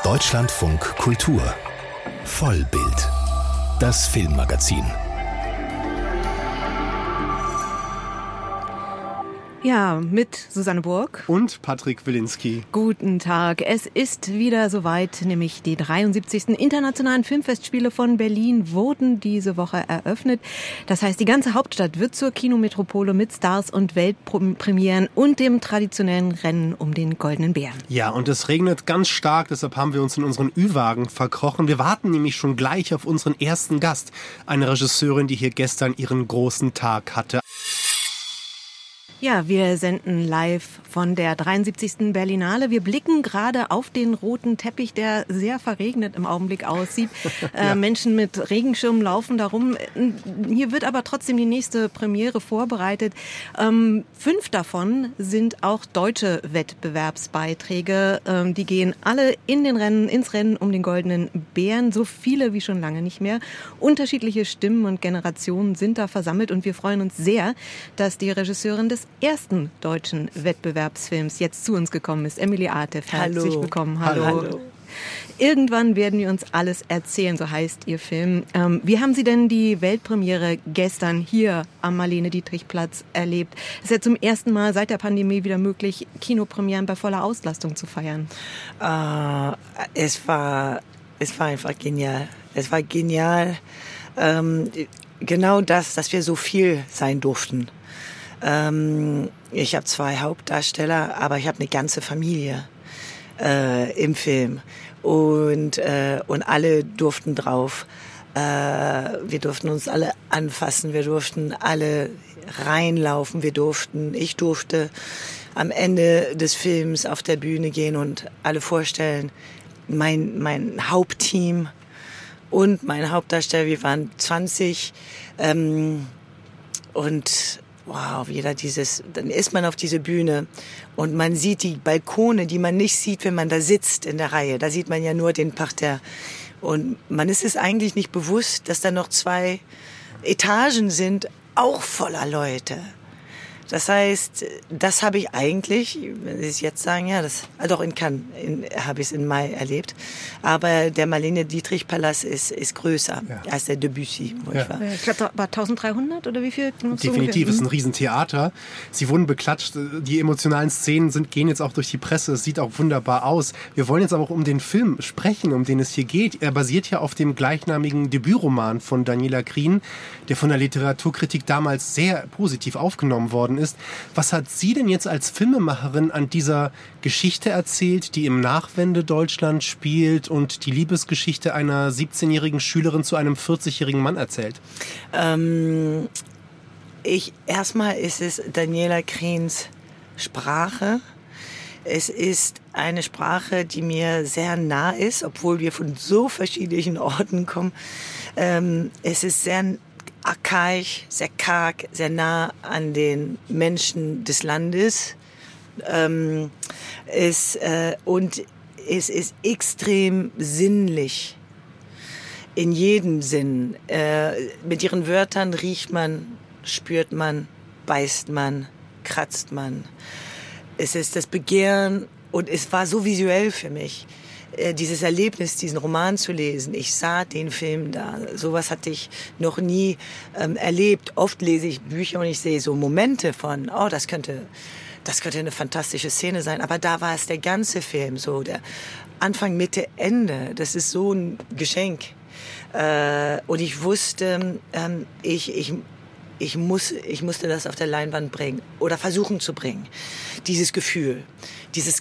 Deutschlandfunk Kultur. Vollbild. Das Filmmagazin. Ja, mit Susanne Burg und Patrick Wilinski. Guten Tag. Es ist wieder soweit, nämlich die 73. Internationalen Filmfestspiele von Berlin wurden diese Woche eröffnet. Das heißt, die ganze Hauptstadt wird zur Kinometropole mit Stars und Weltpremieren und dem traditionellen Rennen um den Goldenen Bären. Ja, und es regnet ganz stark, deshalb haben wir uns in unseren Ü-Wagen verkrochen. Wir warten nämlich schon gleich auf unseren ersten Gast, eine Regisseurin, die hier gestern ihren großen Tag hatte. Ja, wir senden live von der 73. Berlinale. Wir blicken gerade auf den roten Teppich, der sehr verregnet im Augenblick aussieht. Ja. Menschen mit Regenschirmen laufen darum. Hier wird aber trotzdem die nächste Premiere vorbereitet. 5 davon sind auch deutsche Wettbewerbsbeiträge. Die gehen alle ins Rennen um den Goldenen Bären. So viele wie schon lange nicht mehr. Unterschiedliche Stimmen und Generationen sind da versammelt und wir freuen uns sehr, dass die Regisseurin des ersten deutschen Wettbewerbsfilms jetzt zu uns gekommen ist. Emilie Artef, herzlich willkommen. Hallo. Irgendwann werden wir uns alles erzählen, so heißt Ihr Film. Wie haben Sie denn die Weltpremiere gestern hier am Marlene-Dietrich-Platz erlebt? Es ist ja zum ersten Mal seit der Pandemie wieder möglich, Kinopremieren bei voller Auslastung zu feiern. Es war einfach genial. Es war genial. Genau das, dass wir so viel sein durften. Ich habe 2 Hauptdarsteller, aber ich habe eine ganze Familie im Film und alle durften drauf. Wir durften uns alle anfassen, wir durften alle reinlaufen, ich durfte am Ende des Films auf der Bühne gehen und alle vorstellen, mein Hauptteam und mein Hauptdarsteller, wir waren 20 und wow, dann ist man auf diese Bühne und man sieht die Balkone, die man nicht sieht, wenn man da sitzt in der Reihe. Da sieht man ja nur den Parterre. Und man ist es eigentlich nicht bewusst, dass da noch 2 Etagen sind, auch voller Leute. Das heißt, das habe ich eigentlich, wenn Sie es jetzt sagen, ja, doch in Cannes habe ich es im Mai erlebt. Aber der Marlene-Dietrich-Palast ist größer als der Debussy, wo ich war. Ich glaube, war 1300 oder wie viel? Definitiv, es ist ein Riesentheater. Sie wurden beklatscht, die emotionalen Szenen gehen jetzt auch durch die Presse, es sieht auch wunderbar aus. Wir wollen jetzt aber auch um den Film sprechen, um den es hier geht. Er basiert ja auf dem gleichnamigen Debütroman von Daniela Krien, der von der Literaturkritik damals sehr positiv aufgenommen worden ist. Was hat sie denn jetzt als Filmemacherin an dieser Geschichte erzählt, die im Nachwende-Deutschland spielt und die Liebesgeschichte einer 17-jährigen Schülerin zu einem 40-jährigen Mann erzählt? Erstmal ist es Daniela Kriens Sprache. Es ist eine Sprache, die mir sehr nah ist, obwohl wir von so verschiedenen Orten kommen. Es ist sehr archaisch, sehr karg, sehr nah an den Menschen des Landes. Und es ist extrem sinnlich. In jedem Sinn. Mit ihren Wörtern riecht man, spürt man, beißt man, kratzt man. Es ist das Begehren und es war so visuell für mich. Dieses Erlebnis, diesen Roman zu lesen, ich sah den Film da. Sowas hatte ich noch nie erlebt. Oft lese ich Bücher und ich sehe so Momente von, das könnte eine fantastische Szene sein. Aber da war es der ganze Film, so der Anfang, Mitte, Ende. Das ist so ein Geschenk. Und ich wusste, ich musste das auf der Leinwand bringen oder versuchen zu bringen. Dieses Gefühl, dieses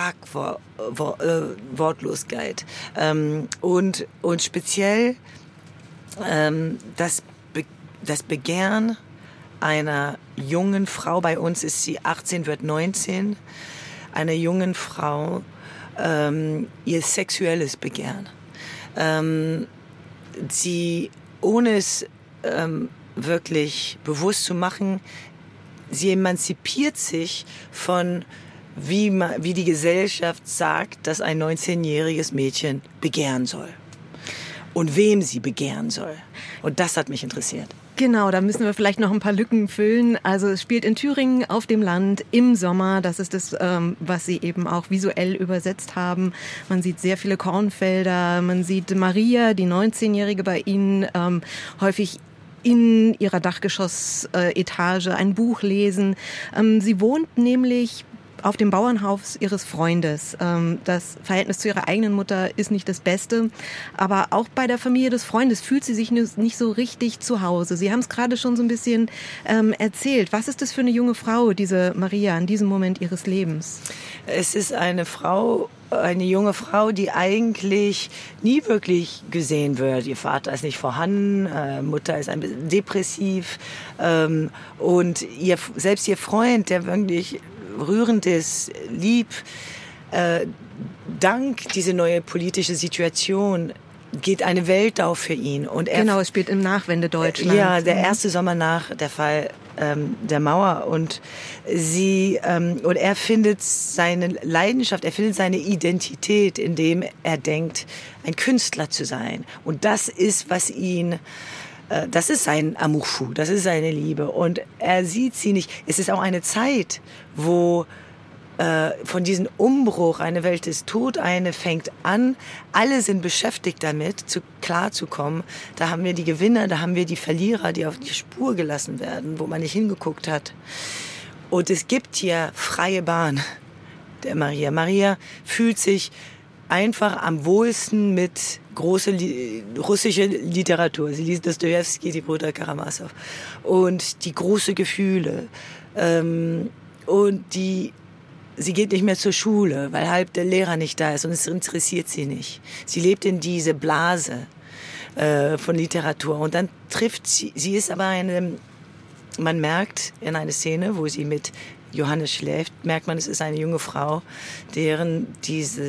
Wortlosigkeit. Und speziell das Begehren einer jungen Frau, bei uns ist sie 18, wird 19, einer jungen Frau, ihr sexuelles Begehren. Sie, ohne es wirklich bewusst zu machen, sie emanzipiert sich von wie die Gesellschaft sagt, dass ein 19-jähriges Mädchen begehren soll und wem sie begehren soll. Und das hat mich interessiert. Genau, da müssen wir vielleicht noch ein paar Lücken füllen. Also es spielt in Thüringen auf dem Land im Sommer. Das ist das, was Sie eben auch visuell übersetzt haben. Man sieht sehr viele Kornfelder. Man sieht Maria, die 19-Jährige bei Ihnen, häufig in ihrer Dachgeschossetage ein Buch lesen. Sie wohnt nämlich auf dem Bauernhaus ihres Freundes. Das Verhältnis zu ihrer eigenen Mutter ist nicht das Beste, aber auch bei der Familie des Freundes fühlt sie sich nicht so richtig zu Hause. Sie haben es gerade schon so ein bisschen erzählt. Was ist das für eine junge Frau, diese Maria, in diesem Moment ihres Lebens? Es ist eine junge Frau, die eigentlich nie wirklich gesehen wird. Ihr Vater ist nicht vorhanden, Mutter ist ein bisschen depressiv und selbst ihr Freund, der wirklich Rührendes, lieb, dank dieser neue politische Situation geht eine Welt auf für ihn. Und genau, es spielt im Nachwendedeutschland. Ja, der erste Sommer nach der Fall der Mauer und er findet seine Leidenschaft, er findet seine Identität, indem er denkt, ein Künstler zu sein. Und das ist, das ist sein Amour fou, das ist seine Liebe. Und er sieht sie nicht. Es ist auch eine Zeit, wo von diesem Umbruch, eine Welt ist tot, eine fängt an. Alle sind beschäftigt damit, klarzukommen. Da haben wir die Gewinner, da haben wir die Verlierer, die auf die Spur gelassen werden, wo man nicht hingeguckt hat. Und es gibt hier freie Bahn der Maria. Maria fühlt sich einfach am wohlsten mit große russische Literatur. Sie liest Dostojewski, die Brüder Karamasow. Und die große Gefühle. Und sie geht nicht mehr zur Schule, weil halb der Lehrer nicht da ist und es interessiert sie nicht. Sie lebt in diese Blase von Literatur und dann trifft sie ist aber man merkt in einer Szene, wo sie mit Johannes schläft, merkt man, es ist eine junge Frau, deren dieser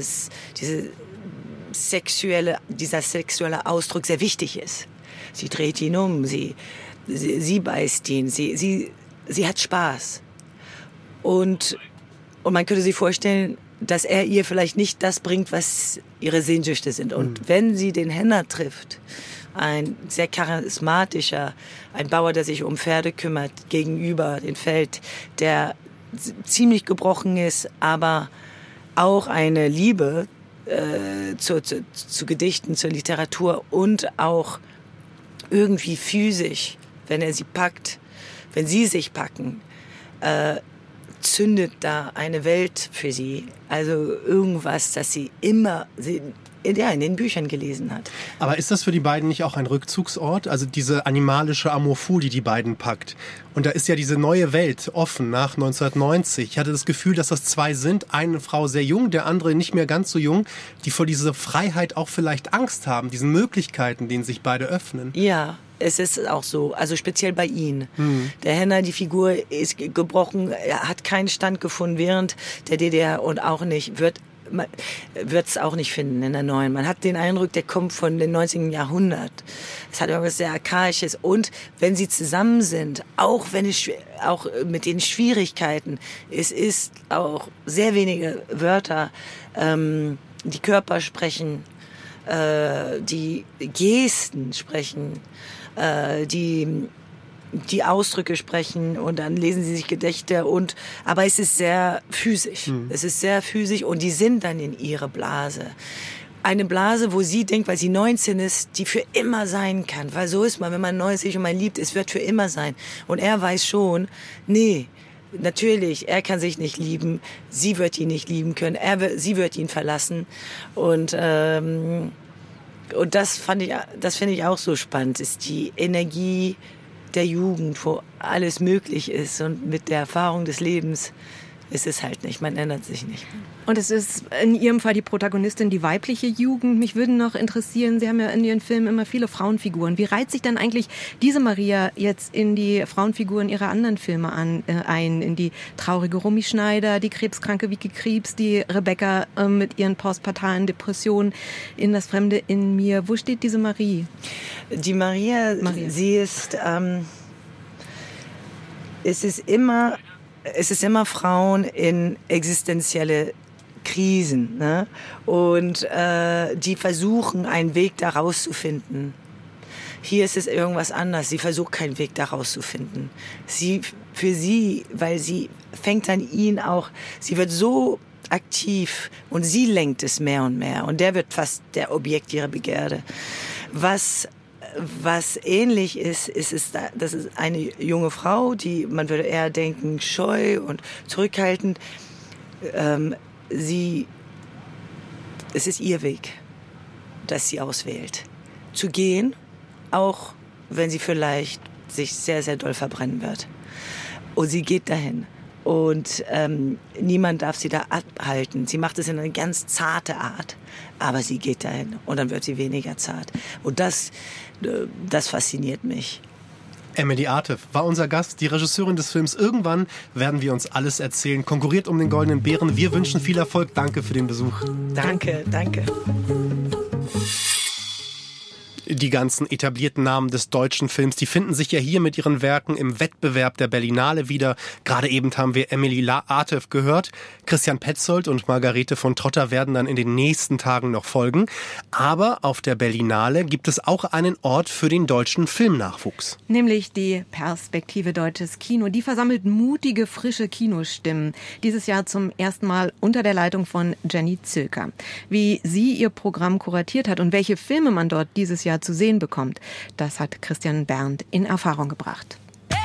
sexuelle Ausdruck sehr wichtig ist. Sie dreht ihn um, sie beißt ihn, sie hat Spaß. Und man könnte sich vorstellen, dass er ihr vielleicht nicht das bringt, was ihre Sehnsüchte sind. Und wenn sie den Henner trifft, ein sehr charismatischer, ein Bauer, der sich um Pferde kümmert, gegenüber dem Feld, der ziemlich gebrochen ist, aber auch eine Liebe zu Gedichten, zur Literatur und auch irgendwie physisch, wenn sie sich packen, zündet da eine Welt für sie. Also irgendwas, das sie immer in den Büchern gelesen hat. Aber ist das für die beiden nicht auch ein Rückzugsort? Also diese animalische Amour fou, die beiden packt. Und da ist ja diese neue Welt offen nach 1990. Ich hatte das Gefühl, dass das zwei sind. Eine Frau sehr jung, der andere nicht mehr ganz so jung, die vor dieser Freiheit auch vielleicht Angst haben, diesen Möglichkeiten, denen sich beide öffnen. Ja. Es ist auch so, also speziell bei ihm. Der Henner, die Figur ist gebrochen, er hat keinen Stand gefunden während der DDR und auch nicht, wird es auch nicht finden in der neuen. Man hat den Eindruck, der kommt von dem 19. Jahrhundert. Es hat irgendwas sehr Archaisches. Und wenn sie zusammen sind, auch mit den Schwierigkeiten, es ist auch sehr wenige Wörter, die Körper sprechen, die Gesten sprechen, die Ausdrücke sprechen und dann lesen sie sich Gedichte aber es ist sehr physisch. Es ist sehr physisch und die sind dann in ihrer Blase. Eine Blase, wo sie denkt, weil sie 19 ist, die für immer sein kann. Weil so ist man, wenn man 90 und man liebt, es wird für immer sein. Und er weiß schon, nee, natürlich, er kann sich nicht lieben, sie wird ihn nicht lieben können, sie wird ihn verlassen. Und das finde ich auch so spannend, ist die Energie der Jugend, wo alles möglich ist und mit der Erfahrung des Lebens ist es halt nicht, man ändert sich nicht. Und es ist in Ihrem Fall die Protagonistin, die weibliche Jugend. Mich würde noch interessieren, Sie haben ja in Ihren Filmen immer viele Frauenfiguren. Wie reiht sich denn eigentlich diese Maria jetzt in die Frauenfiguren Ihrer anderen Filme ein? In die traurige Romy Schneider, die krebskranke Vicky Krieps, die Rebecca mit ihren postpartalen Depressionen, in Das Fremde in mir. Wo steht diese Marie? Die Maria. Sie ist, es ist immer Frauen in existenzielle Krisen, ne? Und die versuchen, einen Weg da rauszufinden. Hier ist es irgendwas anders. Sie versucht keinen Weg daraus zu finden. Weil sie fängt an ihn auch, sie wird so aktiv und sie lenkt es mehr und mehr und der wird fast der Objekt ihrer Begierde. Was ähnlich ist, das ist eine junge Frau, die, man würde eher denken, scheu und zurückhaltend. Es ist ihr Weg, dass sie auswählt. Zu gehen, auch wenn sie vielleicht sich sehr, sehr doll verbrennen wird. Und sie geht dahin. Und niemand darf sie da abhalten. Sie macht es in eine ganz zarte Art, aber sie geht dahin und dann wird sie weniger zart. Und das fasziniert mich. Emily Artif war unser Gast, die Regisseurin des Films. Irgendwann werden wir uns alles erzählen. Konkurriert um den Goldenen Bären. Wir wünschen viel Erfolg. Danke für den Besuch. Danke. Die ganzen etablierten Namen des deutschen Films, die finden sich ja hier mit ihren Werken im Wettbewerb der Berlinale wieder. Gerade eben haben wir Emily Artif gehört. Christian Petzold und Margarete von Trotter werden dann in den nächsten Tagen noch folgen. Aber auf der Berlinale gibt es auch einen Ort für den deutschen Filmnachwuchs. Nämlich die Perspektive Deutsches Kino. Die versammelt mutige, frische Kinostimmen. Dieses Jahr zum ersten Mal unter der Leitung von Jenny Zülker. Wie sie ihr Programm kuratiert hat und welche Filme man dort dieses Jahr zu sehen bekommt, das hat Christian Berndt in Erfahrung gebracht.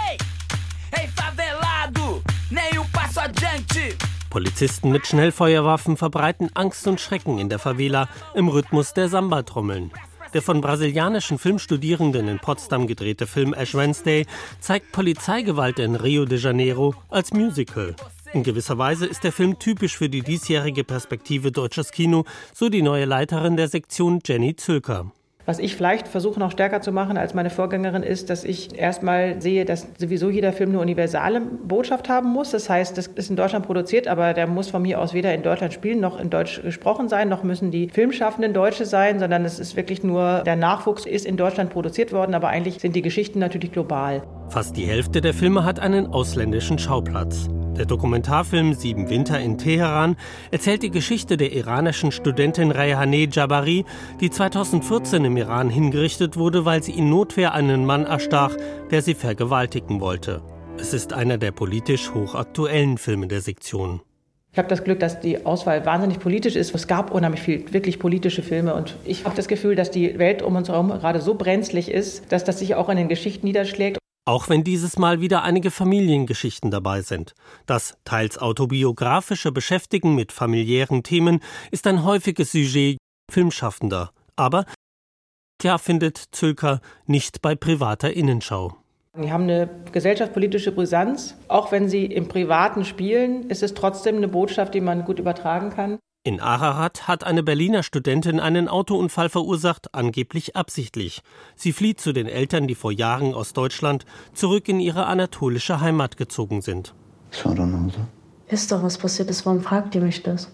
Hey, favelado, nem passo adiante. Polizisten mit Schnellfeuerwaffen verbreiten Angst und Schrecken in der Favela im Rhythmus der Samba-Trommeln. Der von brasilianischen Filmstudierenden in Potsdam gedrehte Film Ash Wednesday zeigt Polizeigewalt in Rio de Janeiro als Musical. In gewisser Weise ist der Film typisch für die diesjährige Perspektive Deutsches Kino, so die neue Leiterin der Sektion Jenny Zülker. Was ich vielleicht versuche noch stärker zu machen als meine Vorgängerin ist, dass ich erstmal sehe, dass sowieso jeder Film eine universale Botschaft haben muss. Das heißt, das ist in Deutschland produziert, aber der muss von mir aus weder in Deutschland spielen, noch in Deutsch gesprochen sein, noch müssen die Filmschaffenden Deutsche sein, sondern es ist wirklich nur, der Nachwuchs ist in Deutschland produziert worden, aber eigentlich sind die Geschichten natürlich global. Fast die Hälfte der Filme hat einen ausländischen Schauplatz. Der Dokumentarfilm 7 Winter in Teheran erzählt die Geschichte der iranischen Studentin Rayhaneh Jabari, die 2014 im Iran hingerichtet wurde, weil sie in Notwehr einen Mann erstach, der sie vergewaltigen wollte. Es ist einer der politisch hochaktuellen Filme der Sektion. Ich habe das Glück, dass die Auswahl wahnsinnig politisch ist. Es gab unheimlich viel wirklich politische Filme und ich habe das Gefühl, dass die Welt um uns herum gerade so brenzlig ist, dass das sich auch in den Geschichten niederschlägt. Auch wenn dieses Mal wieder einige Familiengeschichten dabei sind. Das teils autobiografische Beschäftigen mit familiären Themen ist ein häufiges Sujet Filmschaffender. Aber klar findet Zülker nicht bei privater Innenschau. Die haben eine gesellschaftspolitische Brisanz. Auch wenn sie im Privaten spielen, ist es trotzdem eine Botschaft, die man gut übertragen kann. In Ararat hat eine Berliner Studentin einen Autounfall verursacht, angeblich absichtlich. Sie flieht zu den Eltern, die vor Jahren aus Deutschland zurück in ihre anatolische Heimat gezogen sind. Ist doch, was passiert ist. Warum fragt ihr mich das?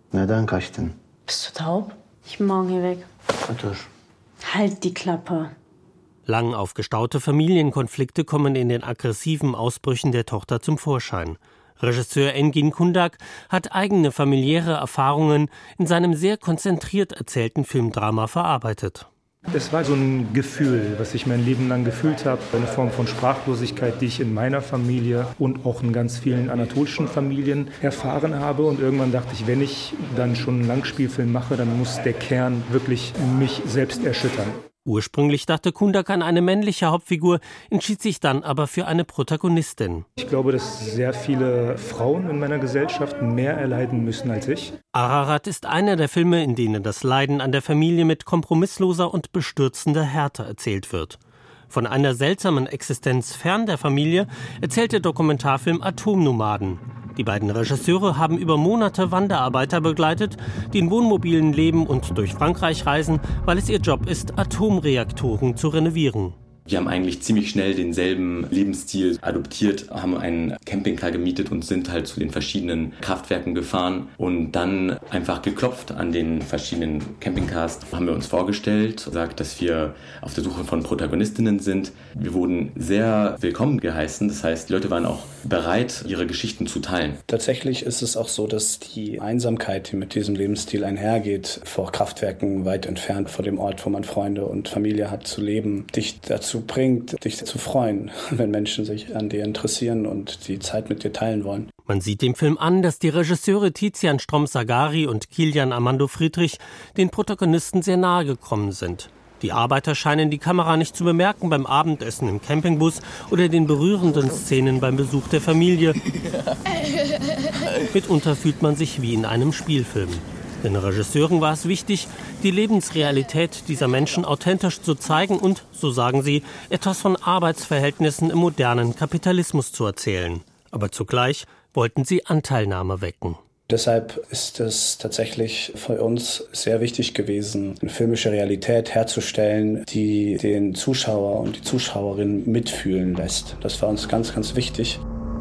Bist du taub? Ich bin morgen hier weg. Halt die Klappe. Lang aufgestaute Familienkonflikte kommen in den aggressiven Ausbrüchen der Tochter zum Vorschein. Regisseur Engin Kundak hat eigene familiäre Erfahrungen in seinem sehr konzentriert erzählten Filmdrama verarbeitet. Es war so ein Gefühl, was ich mein Leben lang gefühlt habe. Eine Form von Sprachlosigkeit, die ich in meiner Familie und auch in ganz vielen anatolischen Familien erfahren habe. Und irgendwann dachte ich, wenn ich dann schon einen Langspielfilm mache, dann muss der Kern wirklich mich selbst erschüttern. Ursprünglich dachte Kundak an eine männliche Hauptfigur, entschied sich dann aber für eine Protagonistin. Ich glaube, dass sehr viele Frauen in meiner Gesellschaft mehr erleiden müssen als ich. Ararat ist einer der Filme, in denen das Leiden an der Familie mit kompromissloser und bestürzender Härte erzählt wird. Von einer seltsamen Existenz fern der Familie erzählt der Dokumentarfilm Atomnomaden. Die beiden Regisseure haben über Monate Wanderarbeiter begleitet, die in Wohnmobilen leben und durch Frankreich reisen, weil es ihr Job ist, Atomreaktoren zu renovieren. Wir haben eigentlich ziemlich schnell denselben Lebensstil adoptiert, haben einen Campingcar gemietet und sind halt zu den verschiedenen Kraftwerken gefahren und dann einfach geklopft an den verschiedenen Campingcars. Haben wir uns vorgestellt, gesagt, dass wir auf der Suche von Protagonistinnen sind. Wir wurden sehr willkommen geheißen, das heißt, die Leute waren auch bereit, ihre Geschichten zu teilen. Tatsächlich ist es auch so, dass die Einsamkeit, die mit diesem Lebensstil einhergeht, vor Kraftwerken weit entfernt vor dem Ort, wo man Freunde und Familie hat, zu leben, dich dazu bringt, dich zu freuen, wenn Menschen sich an dir interessieren und die Zeit mit dir teilen wollen. Man sieht dem Film an, dass die Regisseure Tizian Strom-Sagari und Kilian Armando Friedrich den Protagonisten sehr nahe gekommen sind. Die Arbeiter scheinen die Kamera nicht zu bemerken beim Abendessen im Campingbus oder den berührenden Szenen beim Besuch der Familie. Mitunter fühlt man sich wie in einem Spielfilm. Den Regisseuren war es wichtig, die Lebensrealität dieser Menschen authentisch zu zeigen und, so sagen sie, etwas von Arbeitsverhältnissen im modernen Kapitalismus zu erzählen. Aber zugleich wollten sie Anteilnahme wecken. Deshalb ist es tatsächlich für uns sehr wichtig gewesen, eine filmische Realität herzustellen, die den Zuschauer und die Zuschauerin mitfühlen lässt. Das war uns ganz, ganz wichtig.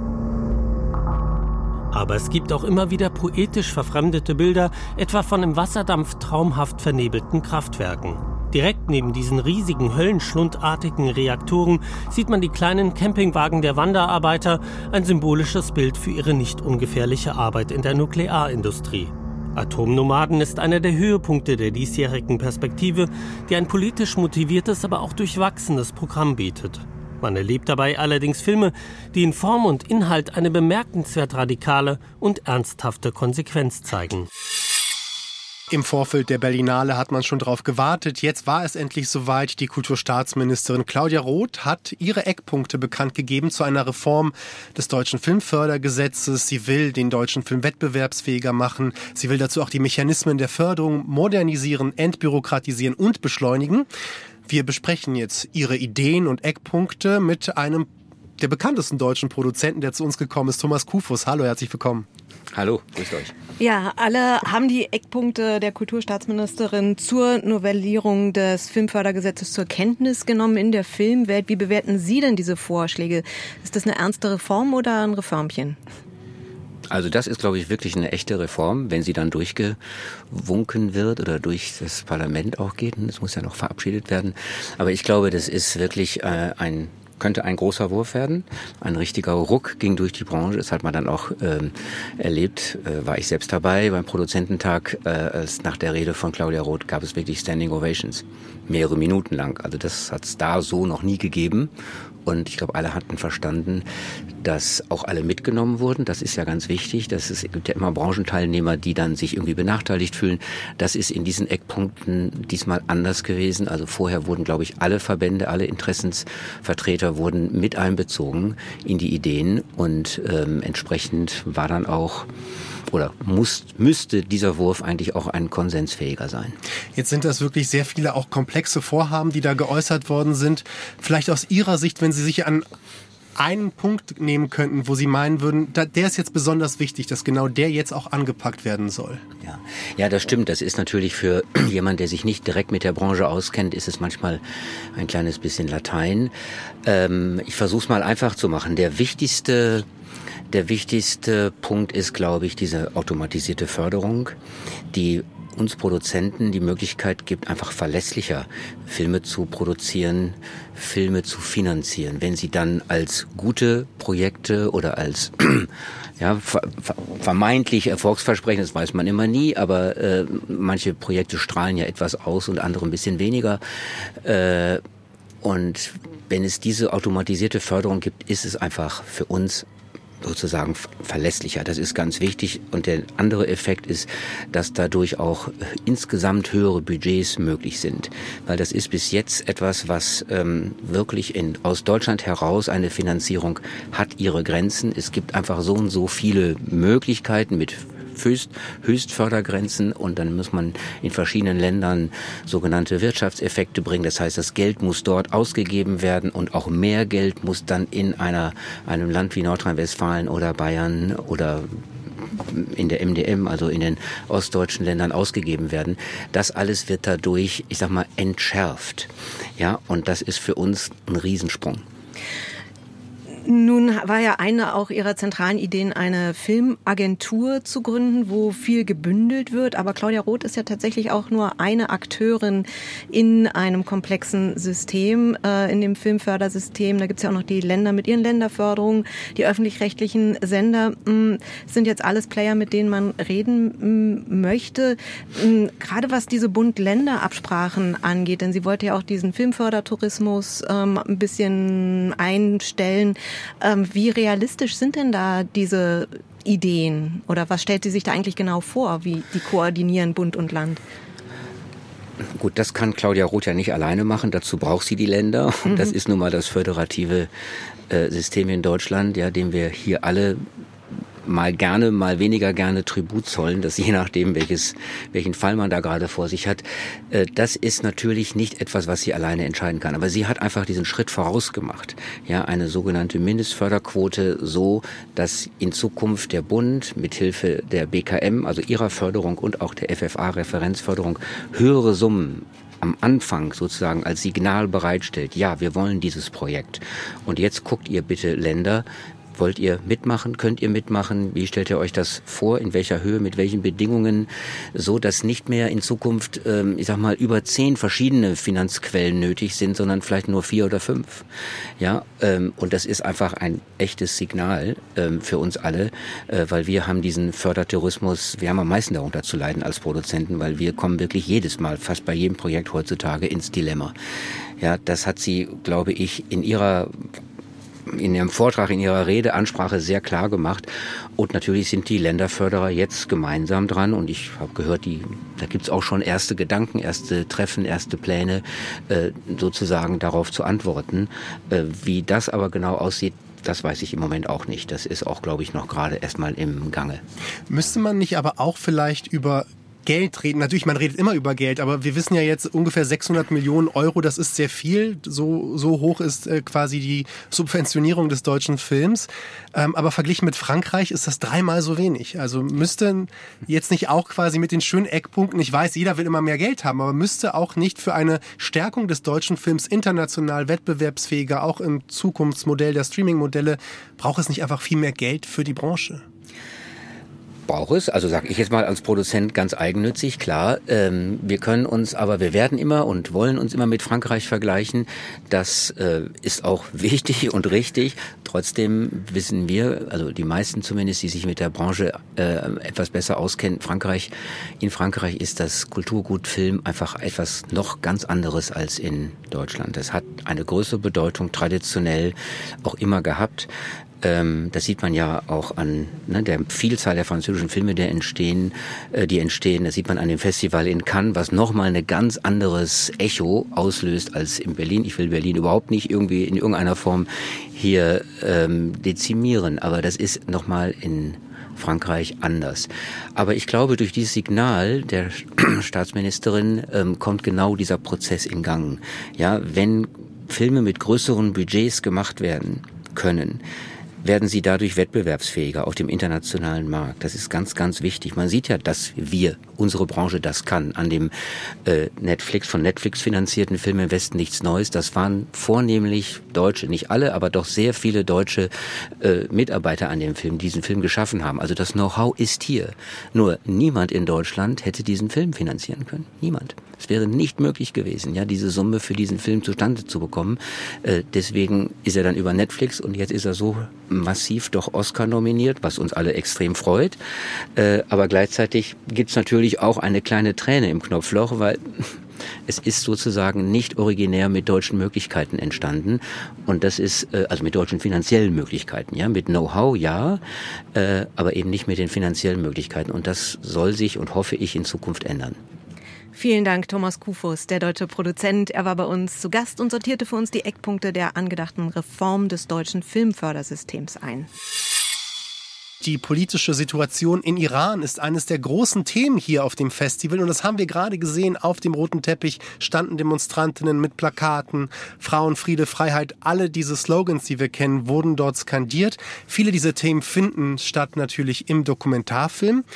Aber es gibt auch immer wieder poetisch verfremdete Bilder, etwa von im Wasserdampf traumhaft vernebelten Kraftwerken. Direkt neben diesen riesigen höllenschlundartigen Reaktoren sieht man die kleinen Campingwagen der Wanderarbeiter, ein symbolisches Bild für ihre nicht ungefährliche Arbeit in der Nuklearindustrie. Atomnomaden ist einer der Höhepunkte der diesjährigen Perspektive, die ein politisch motiviertes, aber auch durchwachsenes Programm bietet. Man erlebt dabei allerdings Filme, die in Form und Inhalt eine bemerkenswert radikale und ernsthafte Konsequenz zeigen. Im Vorfeld der Berlinale hat man schon drauf gewartet. Jetzt war es endlich soweit. Die Kulturstaatsministerin Claudia Roth hat ihre Eckpunkte bekannt gegeben zu einer Reform des deutschen Filmfördergesetzes. Sie will den deutschen Film wettbewerbsfähiger machen. Sie will dazu auch die Mechanismen der Förderung modernisieren, entbürokratisieren und beschleunigen. Wir besprechen jetzt ihre Ideen und Eckpunkte mit einem der bekanntesten deutschen Produzenten, der zu uns gekommen ist, Thomas Kufus. Hallo, herzlich willkommen. Hallo, grüßt euch. Ja, alle haben die Eckpunkte der Kulturstaatsministerin zur Novellierung des Filmfördergesetzes zur Kenntnis genommen in der Filmwelt. Wie bewerten Sie denn diese Vorschläge? Ist das eine ernste Reform oder ein Reformchen? Also das ist, glaube ich, wirklich eine echte Reform, wenn sie dann durchgewunken wird oder durch das Parlament auch geht. Das muss ja noch verabschiedet werden. Aber ich glaube, das ist wirklich könnte ein großer Wurf werden. Ein richtiger Ruck ging durch die Branche. Das hat man dann auch erlebt. War ich selbst dabei beim Produzententag. Als nach der Rede von Claudia Roth gab es wirklich Standing Ovations. Mehrere Minuten lang. Also das hat es da so noch nie gegeben. Und ich glaube, alle hatten verstanden, dass auch alle mitgenommen wurden. Das ist ja ganz wichtig. Es gibt ja immer Branchenteilnehmer, die dann sich irgendwie benachteiligt fühlen. Das ist in diesen Eckpunkten diesmal anders gewesen. Also vorher wurden, glaube ich, alle Verbände, alle Interessensvertreter wurden mit einbezogen in die Ideen. Und entsprechend war dann auch oder müsste dieser Wurf eigentlich auch ein konsensfähiger sein. Jetzt sind das wirklich sehr viele auch komplexe Vorhaben, die da geäußert worden sind. Vielleicht aus Ihrer Sicht, wenn Sie sich an einen Punkt nehmen könnten, wo Sie meinen würden, der ist jetzt besonders wichtig, dass genau der jetzt auch angepackt werden soll. Ja, das stimmt. Das ist natürlich für jemanden, der sich nicht direkt mit der Branche auskennt, ist es manchmal ein kleines bisschen Latein. Ich versuche es mal einfach zu machen. Der wichtigste Punkt ist, glaube ich, diese automatisierte Förderung, die uns Produzenten die Möglichkeit gibt, einfach verlässlicher Filme zu produzieren, Filme zu finanzieren. Wenn sie dann als gute Projekte oder als vermeintlich Erfolgsversprechen, das weiß man immer nie, aber manche Projekte strahlen ja etwas aus und andere ein bisschen weniger. Und wenn es diese automatisierte Förderung gibt, ist es einfach für uns sozusagen verlässlicher. Das ist ganz wichtig. Und der andere Effekt ist, dass dadurch auch insgesamt höhere Budgets möglich sind. Weil das ist bis jetzt etwas, was wirklich aus Deutschland heraus eine Finanzierung hat ihre Grenzen. Es gibt einfach so und so viele Möglichkeiten mit Höchstfördergrenzen und dann muss man in verschiedenen Ländern sogenannte Wirtschaftseffekte bringen. Das heißt, das Geld muss dort ausgegeben werden und auch mehr Geld muss dann in einem Land wie Nordrhein-Westfalen oder Bayern oder in der MDM, also in den ostdeutschen Ländern ausgegeben werden. Das alles wird dadurch, ich sag mal, entschärft. Ja, und das ist für uns ein Riesensprung. Nun war ja eine auch Ihrer zentralen Ideen, eine Filmagentur zu gründen, wo viel gebündelt wird. Aber Claudia Roth ist ja tatsächlich auch nur eine Akteurin in einem komplexen System, in dem Filmfördersystem. Da gibt es ja auch noch die Länder mit ihren Länderförderungen. Die öffentlich-rechtlichen Sender sind jetzt alles Player, mit denen man reden möchte. Gerade was diese Bund-Länder-Absprachen angeht, denn sie wollte ja auch diesen Filmfördertourismus ein bisschen einstellen. Wie realistisch sind denn da diese Ideen? Oder was stellt sie sich da eigentlich genau vor, wie die koordinieren Bund und Land? Gut, das kann Claudia Roth ja nicht alleine machen. Dazu braucht sie die Länder. Und das ist nun mal das föderative System in Deutschland, ja, dem wir hier alle mal gerne, mal weniger gerne Tribut zollen, das je nachdem, welchen Fall man da gerade vor sich hat. Das ist natürlich nicht etwas, was sie alleine entscheiden kann. Aber sie hat einfach diesen Schritt vorausgemacht. Ja, eine sogenannte Mindestförderquote, so dass in Zukunft der Bund mithilfe der BKM, also ihrer Förderung und auch der FFA-Referenzförderung, höhere Summen am Anfang sozusagen als Signal bereitstellt. Ja, wir wollen dieses Projekt. Und jetzt guckt ihr bitte Länder, wollt ihr mitmachen? Könnt ihr mitmachen? Wie stellt ihr euch das vor? In welcher Höhe? Mit welchen Bedingungen? So, dass nicht mehr in Zukunft, über 10 verschiedene Finanzquellen nötig sind, sondern vielleicht nur 4 oder 5. Ja, und das ist einfach ein echtes Signal für uns alle, weil wir haben diesen Fördertourismus, wir haben am meisten darunter zu leiden als Produzenten, weil wir kommen wirklich jedes Mal, fast bei jedem Projekt heutzutage, ins Dilemma. Ja, das hat sie, glaube ich, in ihrem Vortrag, in ihrer Rede, Ansprache sehr klar gemacht. Und natürlich sind die Länderförderer jetzt gemeinsam dran. Und ich habe gehört, da gibt's auch schon erste Gedanken, erste Treffen, erste Pläne, sozusagen darauf zu antworten. Wie das aber genau aussieht, das weiß ich im Moment auch nicht. Das ist auch, glaube ich, noch gerade erstmal im Gange. Müsste man nicht aber auch vielleicht über Geld reden? Natürlich, man redet immer über Geld, aber wir wissen ja jetzt ungefähr 600 Millionen Euro, das ist sehr viel. So hoch ist quasi die Subventionierung des deutschen Films. Aber verglichen mit Frankreich ist das 3-mal so wenig. Also müsste jetzt nicht auch quasi mit den schönen Eckpunkten, ich weiß, jeder will immer mehr Geld haben, aber müsste auch nicht für eine Stärkung des deutschen Films international wettbewerbsfähiger, auch im Zukunftsmodell der Streaming-Modelle, braucht es nicht einfach viel mehr Geld für die Branche? Braucht es, also sage ich jetzt mal als Produzent ganz eigennützig, klar. Wir können uns, aber wir werden immer und wollen uns immer mit Frankreich vergleichen. Das ist auch wichtig und richtig. Trotzdem wissen wir, also die meisten zumindest, die sich mit der Branche etwas besser auskennen, in Frankreich ist das Kulturgut Film einfach etwas noch ganz anderes als in Deutschland. Es hat eine größere Bedeutung, traditionell auch immer gehabt. Das sieht man ja auch an der Vielzahl der französischen Filme, die entstehen. Das sieht man an dem Festival in Cannes, was nochmal ein ganz anderes Echo auslöst als in Berlin. Ich will Berlin überhaupt nicht irgendwie in irgendeiner Form hier dezimieren, aber das ist nochmal in Frankreich anders. Aber ich glaube, durch dieses Signal der Staatsministerin kommt genau dieser Prozess in Gang. Ja, wenn Filme mit größeren Budgets gemacht werden können, werden sie dadurch wettbewerbsfähiger auf dem internationalen Markt. Das ist ganz, ganz wichtig. Man sieht ja, dass unsere Branche das kann. An dem von Netflix finanzierten Film im Westen nichts Neues. Das waren vornehmlich Deutsche, nicht alle, aber doch sehr viele deutsche Mitarbeiter an dem Film, die diesen Film geschaffen haben. Also das Know-how ist hier. Nur niemand in Deutschland hätte diesen Film finanzieren können. Niemand. Es wäre nicht möglich gewesen, ja, diese Summe für diesen Film zustande zu bekommen. Deswegen ist er dann über Netflix und jetzt ist er so massiv doch Oscar nominiert, was uns alle extrem freut. Aber gleichzeitig gibt's natürlich auch eine kleine Träne im Knopfloch, weil es ist sozusagen nicht originär mit deutschen Möglichkeiten entstanden. Und das ist, also mit deutschen finanziellen Möglichkeiten, ja, mit Know-how, ja, aber eben nicht mit den finanziellen Möglichkeiten. Und das soll sich und hoffe ich in Zukunft ändern. Vielen Dank, Thomas Kufus, der deutsche Produzent. Er war bei uns zu Gast und sortierte für uns die Eckpunkte der angedachten Reform des deutschen Filmfördersystems ein. Die politische Situation in Iran ist eines der großen Themen hier auf dem Festival. Und das haben wir gerade gesehen. Auf dem roten Teppich standen Demonstrantinnen mit Plakaten. Frauen, Friede, Freiheit. Alle diese Slogans, die wir kennen, wurden dort skandiert. Viele dieser Themen finden statt natürlich im Dokumentarfilm.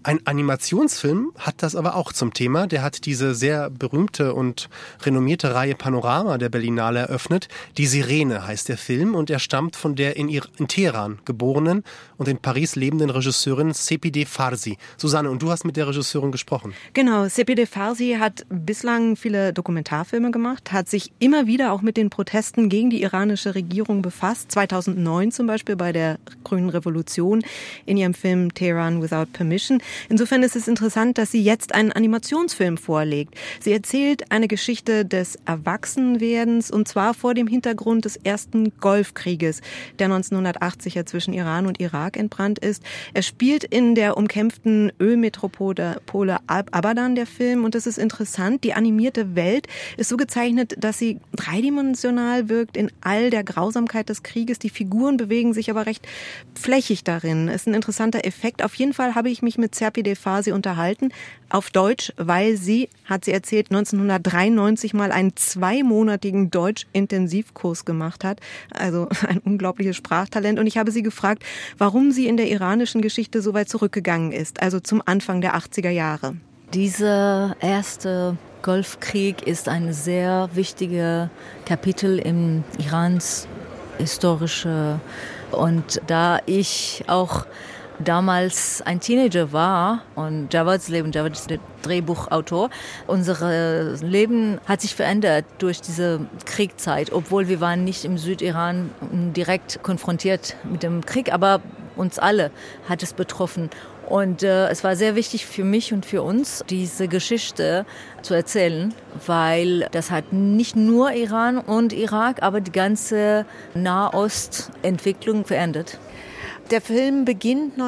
Ein Animationsfilm hat das aber auch zum Thema. Der hat diese sehr berühmte und renommierte Reihe Panorama der Berlinale eröffnet. Die Sirene heißt der Film und er stammt von der in Teheran geborenen und in Paris lebenden Regisseurin Sepideh Farsi. Susanne, und du hast mit der Regisseurin gesprochen. Genau, Sepideh Farsi hat bislang viele Dokumentarfilme gemacht, hat sich immer wieder auch mit den Protesten gegen die iranische Regierung befasst. 2009 zum Beispiel bei der Grünen Revolution in ihrem Film Tehran Without Permission. Insofern ist es interessant, dass sie jetzt einen Animationsfilm vorlegt. Sie erzählt eine Geschichte des Erwachsenwerdens und zwar vor dem Hintergrund des ersten Golfkrieges, der 1980er zwischen Iran und Irak entbrannt ist. Er spielt in der umkämpften Ölmetropole Abadan, der Film, und es ist interessant, die animierte Welt ist so gezeichnet, dass sie dreidimensional wirkt in all der Grausamkeit des Krieges. Die Figuren bewegen sich aber recht flächig darin. Ist ein interessanter Effekt. Auf jeden Fall habe ich mich mit Sepideh Farsi unterhalten, auf Deutsch, weil sie, hat sie erzählt, 1993 mal einen 2-monatigen Deutsch-Intensivkurs gemacht hat. Also ein unglaubliches Sprachtalent. Und ich habe sie gefragt, warum sie in der iranischen Geschichte so weit zurückgegangen ist, also zum Anfang der 80er Jahre. Dieser erste Golfkrieg ist ein sehr wichtiges Kapitel im Irans historische. Und da ich auch damals ein Teenager war und Javad ist der Drehbuchautor, unser Leben hat sich verändert durch diese Kriegszeit, obwohl wir waren nicht im Südiran direkt konfrontiert mit dem Krieg, aber uns alle hat es betroffen. Und es war sehr wichtig für mich und für uns, diese Geschichte zu erzählen, weil das hat nicht nur Iran und Irak, aber die ganze Nahostentwicklung verändert. Der Film beginnt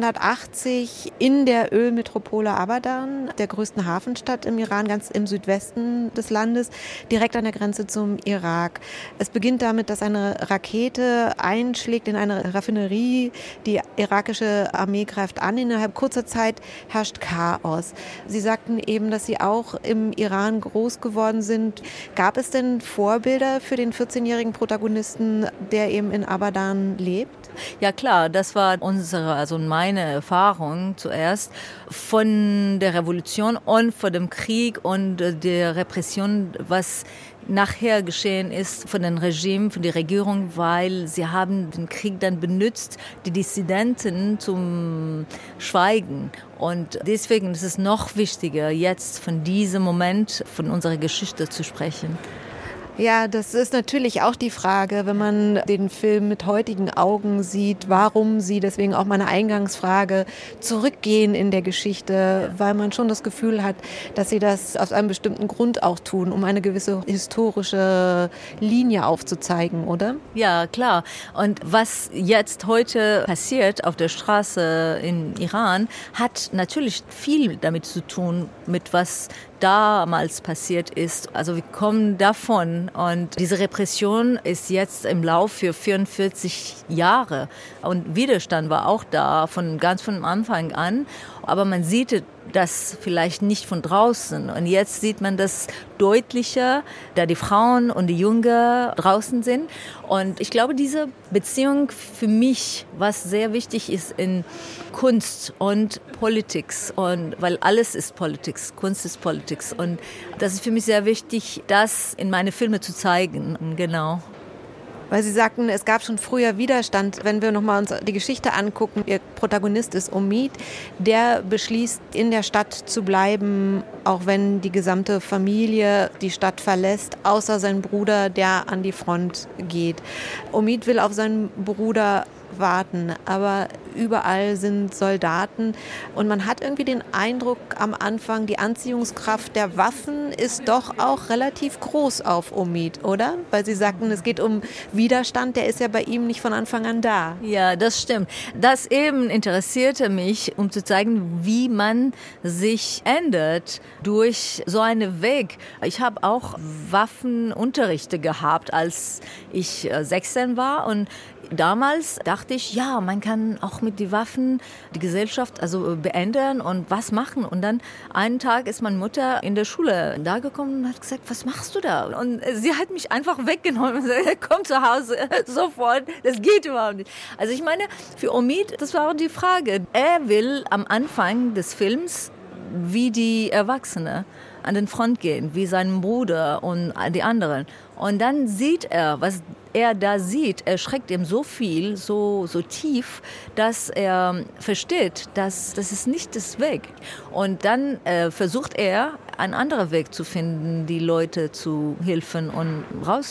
1980 in der Ölmetropole Abadan, der größten Hafenstadt im Iran, ganz im Südwesten des Landes, direkt an der Grenze zum Irak. Es beginnt damit, dass eine Rakete einschlägt in eine Raffinerie. Die irakische Armee greift an. Innerhalb kurzer Zeit herrscht Chaos. Sie sagten eben, dass Sie auch im Iran groß geworden sind. Gab es denn Vorbilder für den 14-jährigen Protagonisten, der eben in Abadan lebt? Ja klar, das war meine Erfahrung zuerst von der Revolution und von dem Krieg und der Repression, was nachher geschehen ist von dem Regime, von der Regierung, weil sie haben den Krieg dann benutzt, die Dissidenten zum Schweigen. Und deswegen ist es noch wichtiger, jetzt von diesem Moment, von unserer Geschichte zu sprechen. Ja, das ist natürlich auch die Frage, wenn man den Film mit heutigen Augen sieht, warum Sie, deswegen auch meine Eingangsfrage, zurückgehen in der Geschichte, weil man schon das Gefühl hat, dass Sie das aus einem bestimmten Grund auch tun, um eine gewisse historische Linie aufzuzeigen, oder? Ja, klar. Und was jetzt heute passiert auf der Straße in Iran, hat natürlich viel damit zu tun, mit was damals passiert ist. Also wir kommen davon und diese Repression ist jetzt im Lauf für 44 Jahre und Widerstand war auch da ganz von Anfang an, aber man sieht das vielleicht nicht von draußen und jetzt sieht man das deutlicher, da die Frauen und die Jungen draußen sind und ich glaube, diese Beziehung für mich, was sehr wichtig ist in Kunst und Politik und weil alles ist Politik, Kunst ist Politik und das ist für mich sehr wichtig, das in meine Filme zu zeigen, genau. Weil Sie sagten, es gab schon früher Widerstand. Wenn wir nochmal uns die Geschichte angucken, Ihr Protagonist ist Omid, der beschließt, in der Stadt zu bleiben, auch wenn die gesamte Familie die Stadt verlässt, außer sein Bruder, der an die Front geht. Omid will auf seinen Bruder warten, aber überall sind Soldaten und man hat irgendwie den Eindruck am Anfang, die Anziehungskraft der Waffen ist doch auch relativ groß auf Omid, oder? Weil Sie sagten, es geht um Widerstand, der ist ja bei ihm nicht von Anfang an da. Ja, das stimmt. Das eben interessierte mich, um zu zeigen, wie man sich ändert durch so einen Weg. Ich habe auch Waffenunterrichte gehabt, als ich 16 war und damals dachte ich, ja, man kann auch mit den Waffen die Gesellschaft also beenden und was machen. Und dann einen Tag ist meine Mutter in der Schule da gekommen und hat gesagt, was machst du da? Und sie hat mich einfach weggenommen und gesagt, komm zu Hause, sofort, das geht überhaupt nicht. Also ich meine, für Omid, das war auch die Frage. Er will am Anfang des Films wie die Erwachsenen an den Front gehen, wie sein Bruder und die anderen. Und dann sieht er, was er da sieht, erschreckt ihm so viel, so tief, dass er versteht, dass das ist nicht das Weg. Und dann versucht er, einen anderen Weg zu finden, die Leute zu helfen und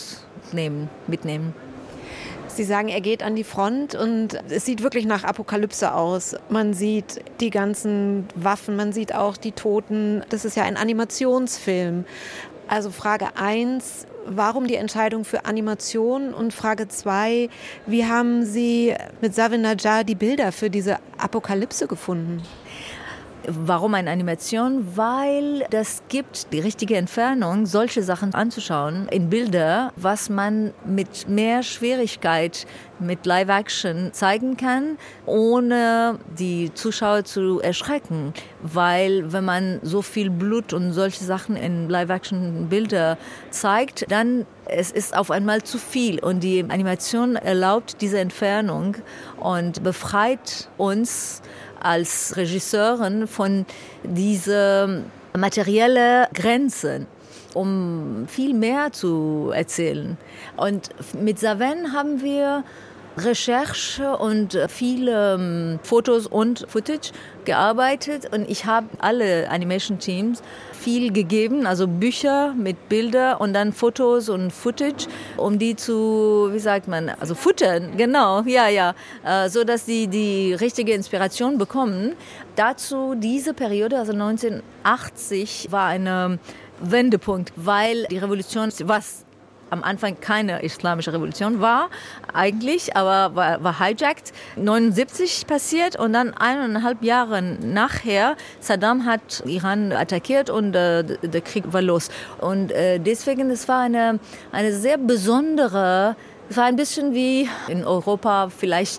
mitnehmen. Sie sagen, er geht an die Front und es sieht wirklich nach Apokalypse aus. Man sieht die ganzen Waffen, man sieht auch die Toten. Das ist ja ein Animationsfilm. Also Frage 1, warum die Entscheidung für Animation? Und Frage 2, wie haben Sie mit Savin Najjar die Bilder für diese Apokalypse gefunden? Warum eine Animation? Weil das gibt die richtige Entfernung, solche Sachen anzuschauen in Bilder, was man mit mehr Schwierigkeit mit Live-Action zeigen kann, ohne die Zuschauer zu erschrecken. Weil wenn man so viel Blut und solche Sachen in Live-Action-Bilder zeigt, dann es ist auf einmal zu viel. Und die Animation erlaubt diese Entfernung und befreit uns als Regisseurin von diesen materiellen Grenzen, um viel mehr zu erzählen. Und mit Savin haben wir Recherche und viele Fotos und Footage gearbeitet und ich habe alle Animation-Teams viel gegeben, also Bücher mit Bildern und dann Fotos und Footage, um die zu, also futtern, genau, so dass die richtige Inspiration bekommen. Dazu diese Periode, also 1980, war ein Wendepunkt, weil die Revolution, was am Anfang keine islamische Revolution war eigentlich, aber war hijacked. 79 passiert und dann 1,5 Jahre nachher, Saddam hat Iran attackiert und der Krieg war los. Und deswegen, es war eine sehr besondere, es war ein bisschen wie in Europa vielleicht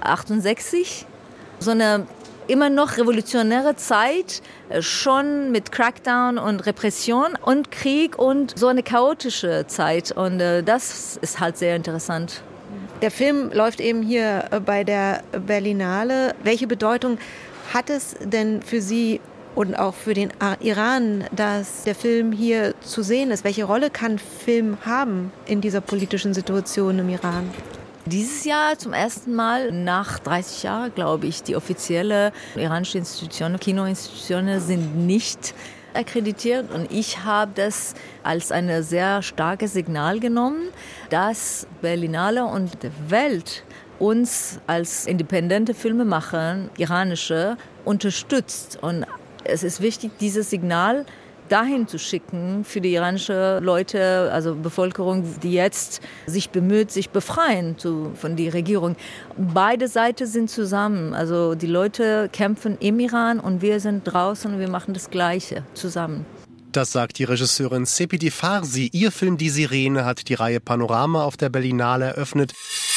68, so eine immer noch revolutionäre Zeit, schon mit Crackdown und Repression und Krieg und so eine chaotische Zeit. Und das ist halt sehr interessant. Der Film läuft eben hier bei der Berlinale. Welche Bedeutung hat es denn für Sie und auch für den Iran, dass der Film hier zu sehen ist? Welche Rolle kann Film haben in dieser politischen Situation im Iran? Dieses Jahr zum ersten Mal nach 30 Jahren, glaube ich, die offizielle iranische Institutionen, Kinoinstitutionen sind nicht akkreditiert und ich habe das als ein sehr starkes Signal genommen, dass Berlinale und die Welt uns als independente Filmemacher, iranische, unterstützt. Und es ist wichtig, dieses Signal dahin zu schicken für die iranische Leute, also Bevölkerung, die jetzt sich bemüht, sich befreien von der Regierung. Beide Seiten sind zusammen. Also die Leute kämpfen im Iran und wir sind draußen und wir machen das Gleiche zusammen. Das sagt die Regisseurin Sepideh Farsi. Ihr Film Die Sirene hat die Reihe Panorama auf der Berlinale eröffnet.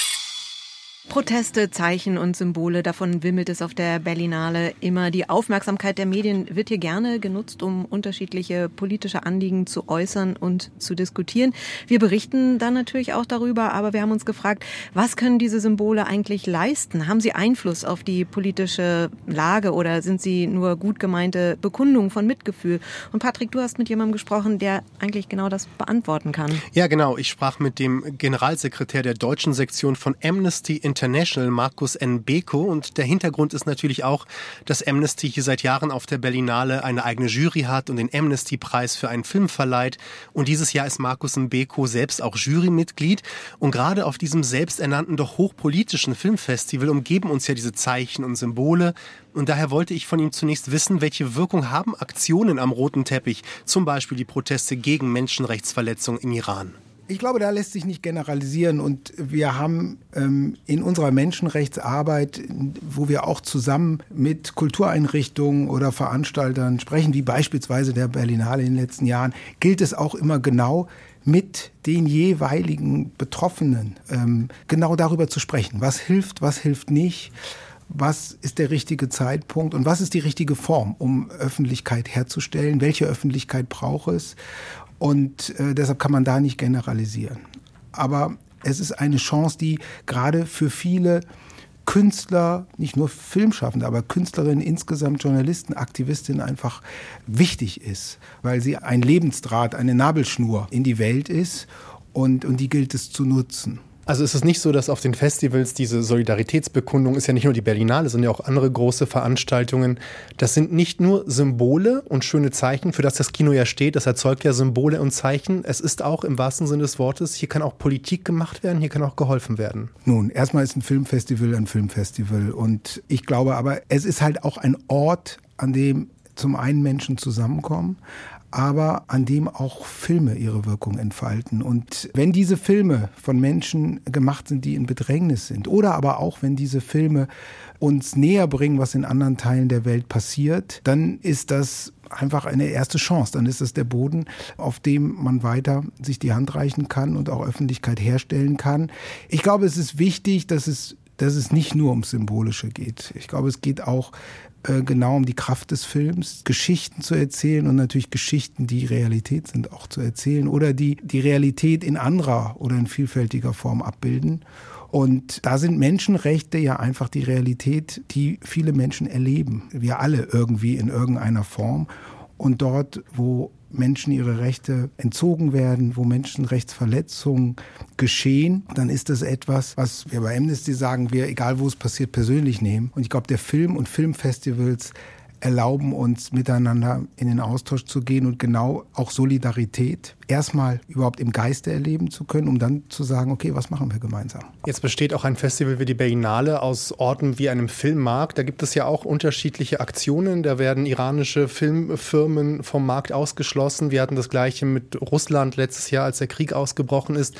Proteste, Zeichen und Symbole, davon wimmelt es auf der Berlinale immer. Die Aufmerksamkeit der Medien wird hier gerne genutzt, um unterschiedliche politische Anliegen zu äußern und zu diskutieren. Wir berichten dann natürlich auch darüber, aber wir haben uns gefragt, was können diese Symbole eigentlich leisten? Haben sie Einfluss auf die politische Lage oder sind sie nur gut gemeinte Bekundungen von Mitgefühl? Und Patrick, du hast mit jemandem gesprochen, der eigentlich genau das beantworten kann. Ja, genau. Ich sprach mit dem Generalsekretär der deutschen Sektion von Amnesty International, Markus N. Beko. Und der Hintergrund ist natürlich auch, dass Amnesty hier seit Jahren auf der Berlinale eine eigene Jury hat und den Amnesty-Preis für einen Film verleiht. Und dieses Jahr ist Markus N. Beko selbst auch Jurymitglied. Und gerade auf diesem selbsternannten, doch hochpolitischen Filmfestival umgeben uns ja diese Zeichen und Symbole. Und daher wollte ich von ihm zunächst wissen, welche Wirkung haben Aktionen am roten Teppich, zum Beispiel die Proteste gegen Menschenrechtsverletzungen im Iran. Ich glaube, da lässt sich nicht generalisieren und wir haben in unserer Menschenrechtsarbeit, wo wir auch zusammen mit Kultureinrichtungen oder Veranstaltern sprechen, wie beispielsweise der Berlinale in den letzten Jahren, gilt es auch immer genau mit den jeweiligen Betroffenen genau darüber zu sprechen. Was hilft nicht? was ist der richtige Zeitpunkt und was ist die richtige Form, um Öffentlichkeit herzustellen, welche Öffentlichkeit braucht es und deshalb kann man da nicht generalisieren. Aber es ist eine Chance, die gerade für viele Künstler, nicht nur Filmschaffende, aber Künstlerinnen insgesamt, Journalisten, Aktivistinnen einfach wichtig ist, weil sie ein Lebensdraht, eine Nabelschnur in die Welt ist und die gilt es zu nutzen. Also ist es nicht so, dass auf den Festivals diese Solidaritätsbekundung ist ja nicht nur die Berlinale, sondern ja auch andere große Veranstaltungen. Das sind nicht nur Symbole und schöne Zeichen, für das Kino ja steht. Das erzeugt ja Symbole und Zeichen. Es ist auch im wahrsten Sinne des Wortes, hier kann auch Politik gemacht werden, hier kann auch geholfen werden. Nun, erstmal ist ein Filmfestival und ich glaube aber, es ist halt auch ein Ort, an dem zum einen Menschen zusammenkommen, aber an dem auch Filme ihre Wirkung entfalten. Und wenn diese Filme von Menschen gemacht sind, die in Bedrängnis sind, oder aber auch wenn diese Filme uns näher bringen, was in anderen Teilen der Welt passiert, dann ist das einfach eine erste Chance. Dann ist das der Boden, auf dem man weiter sich die Hand reichen kann und auch Öffentlichkeit herstellen kann. Ich glaube, es ist wichtig, dass es nicht nur ums Symbolische geht. Ich glaube, es geht auch genau um die Kraft des Films, Geschichten zu erzählen und natürlich Geschichten, die Realität sind, auch zu erzählen oder die Realität in anderer oder in vielfältiger Form abbilden. Und da sind Menschenrechte ja einfach die Realität, die viele Menschen erleben. Wir alle irgendwie in irgendeiner Form. Und dort, wo Menschen ihre Rechte entzogen werden, wo Menschenrechtsverletzungen geschehen, dann ist das etwas, was wir bei Amnesty sagen, wir, egal wo es passiert, persönlich nehmen. Und ich glaube, der Film und Filmfestivals erlauben uns, miteinander in den Austausch zu gehen und genau auch Solidarität erstmal überhaupt im Geiste erleben zu können, um dann zu sagen, okay, was machen wir gemeinsam? Jetzt besteht auch ein Festival wie die Berlinale aus Orten wie einem Filmmarkt. Da gibt es ja auch unterschiedliche Aktionen. Da werden iranische Filmfirmen vom Markt ausgeschlossen. Wir hatten das Gleiche mit Russland letztes Jahr, als der Krieg ausgebrochen ist.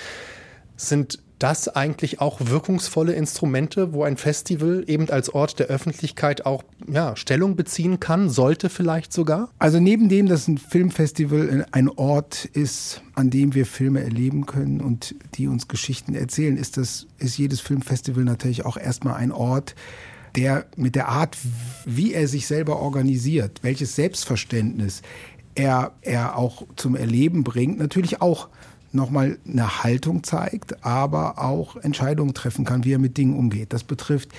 Sind das eigentlich auch wirkungsvolle Instrumente, wo ein Festival eben als Ort der Öffentlichkeit auch Stellung beziehen kann, sollte vielleicht sogar? Also neben dem, dass ein Filmfestival ein Ort ist, an dem wir Filme erleben können und die uns Geschichten erzählen, ist jedes Filmfestival natürlich auch erstmal ein Ort, der mit der Art, wie er sich selber organisiert, welches Selbstverständnis er auch zum Erleben bringt, natürlich auch nochmal eine Haltung zeigt, aber auch Entscheidungen treffen kann, wie er mit Dingen umgeht. Das betrifft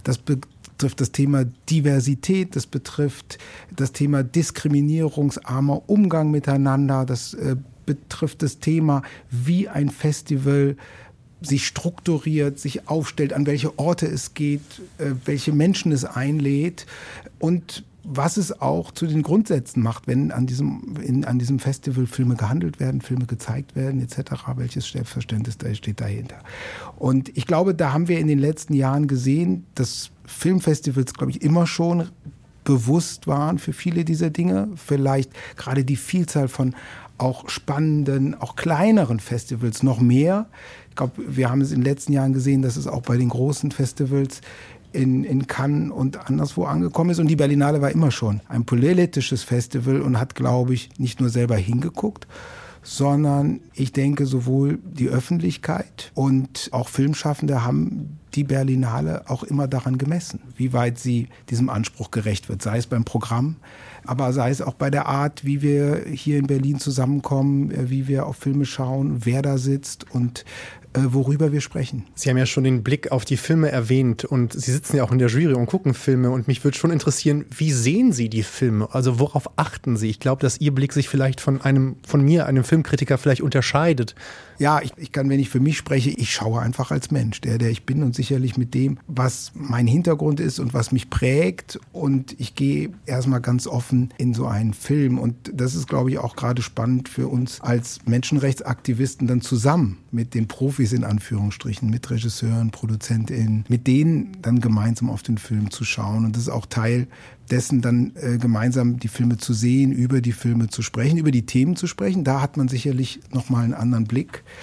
das Thema Diversität, das betrifft das Thema diskriminierungsarmer Umgang miteinander, das betrifft das Thema, wie ein Festival sich strukturiert, sich aufstellt, an welche Orte es geht, welche Menschen es einlädt und was es auch zu den Grundsätzen macht, wenn an diesem Festival Filme gehandelt werden, Filme gezeigt werden etc., welches Selbstverständnis da steht dahinter. Und ich glaube, da haben wir in den letzten Jahren gesehen, dass Filmfestivals, glaube ich, immer schon bewusst waren für viele dieser Dinge. Vielleicht gerade die Vielzahl von auch spannenden, auch kleineren Festivals noch mehr. Ich glaube, wir haben es in den letzten Jahren gesehen, dass es auch bei den großen Festivals in Cannes und anderswo angekommen ist. Und die Berlinale war immer schon ein politisches Festival und hat, glaube ich, nicht nur selber hingeguckt, sondern ich denke, sowohl die Öffentlichkeit und auch Filmschaffende haben die Berlinale auch immer daran gemessen, wie weit sie diesem Anspruch gerecht wird, sei es beim Programm, aber sei es auch bei der Art, wie wir hier in Berlin zusammenkommen, wie wir auf Filme schauen, wer da sitzt und worüber wir sprechen. Sie haben ja schon den Blick auf die Filme erwähnt und Sie sitzen ja auch in der Jury und gucken Filme und mich würde schon interessieren, wie sehen Sie die Filme? Also worauf achten Sie? Ich glaube, dass Ihr Blick sich vielleicht von mir, einem Filmkritiker, vielleicht unterscheidet. Ja, ich kann, wenn ich für mich spreche, ich schaue einfach als Mensch, der ich bin und sicherlich mit dem, was mein Hintergrund ist und was mich prägt und ich gehe erstmal ganz offen in so einen Film und das ist, glaube ich, auch gerade spannend für uns als Menschenrechtsaktivisten dann zusammen mit den Profis in Anführungsstrichen, mit Regisseuren, ProduzentInnen, mit denen dann gemeinsam auf den Film zu schauen und das ist auch Teil dessen dann gemeinsam die Filme zu sehen, über die Filme zu sprechen, über die Themen zu sprechen. Da hat man sicherlich nochmal einen anderen Blick.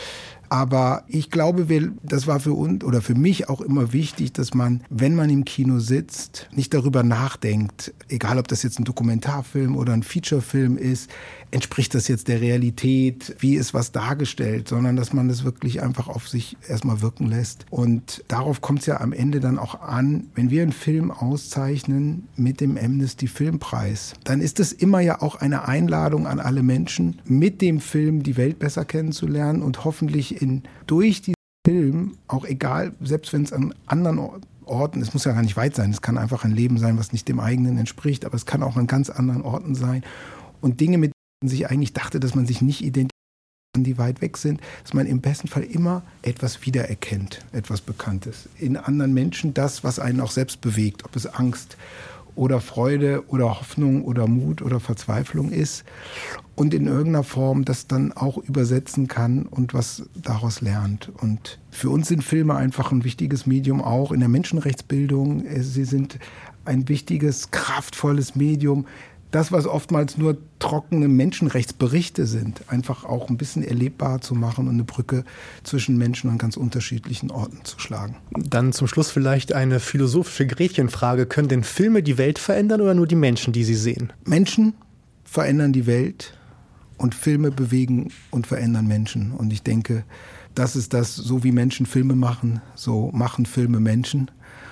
Aber ich glaube, das war für uns oder für mich auch immer wichtig, dass man, wenn man im Kino sitzt, nicht darüber nachdenkt, egal ob das jetzt ein Dokumentarfilm oder ein Featurefilm ist, entspricht das jetzt der Realität, wie ist was dargestellt, sondern dass man das wirklich einfach auf sich erstmal wirken lässt. Und darauf kommt es ja am Ende dann auch an, wenn wir einen Film auszeichnen mit dem Amnesty Filmpreis, dann ist es immer ja auch eine Einladung an alle Menschen, mit dem Film die Welt besser kennenzulernen und hoffentlich durch diesen Film, auch egal, selbst wenn es an anderen Orten, es muss ja gar nicht weit sein, es kann einfach ein Leben sein, was nicht dem eigenen entspricht, aber es kann auch an ganz anderen Orten sein und Dinge, mit denen man sich eigentlich dachte, dass man sich nicht identifiziert, die weit weg sind, dass man im besten Fall immer etwas wiedererkennt, etwas Bekanntes. In anderen Menschen das, was einen auch selbst bewegt, ob es Angst oder Freude oder Hoffnung oder Mut oder Verzweiflung ist und in irgendeiner Form das dann auch übersetzen kann und was daraus lernt. Und für uns sind Filme einfach ein wichtiges Medium, auch in der Menschenrechtsbildung. Sie sind ein wichtiges, kraftvolles Medium. Das, was oftmals nur trockene Menschenrechtsberichte sind, einfach auch ein bisschen erlebbar zu machen und eine Brücke zwischen Menschen an ganz unterschiedlichen Orten zu schlagen. Dann zum Schluss vielleicht eine philosophische Gretchenfrage. Können denn Filme die Welt verändern oder nur die Menschen, die sie sehen? Menschen verändern die Welt und Filme bewegen und verändern Menschen. Und ich denke, das ist das, so wie Menschen Filme machen, so machen Filme Menschen.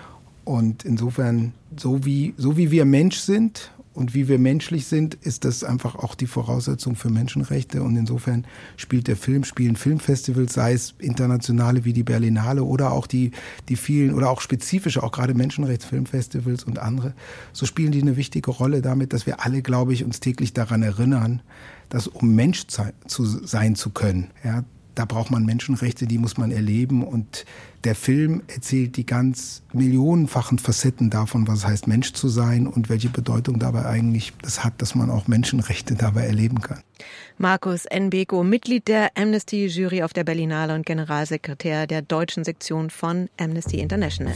Und insofern, so wie wir Mensch sind, und wie wir menschlich sind, ist das einfach auch die Voraussetzung für Menschenrechte. Und insofern spielen Filmfestivals, sei es internationale wie die Berlinale oder auch die vielen oder auch spezifische, auch gerade Menschenrechtsfilmfestivals und andere, so spielen die eine wichtige Rolle damit, dass wir alle, glaube ich, uns täglich daran erinnern, dass um Mensch sein zu können, ja, da braucht man Menschenrechte, die muss man erleben. Und der Film erzählt die ganz millionenfachen Facetten davon, was es heißt, Mensch zu sein und welche Bedeutung dabei eigentlich das hat, dass man auch Menschenrechte dabei erleben kann. Markus N. Beko, Mitglied der Amnesty-Jury auf der Berlinale und Generalsekretär der deutschen Sektion von Amnesty International.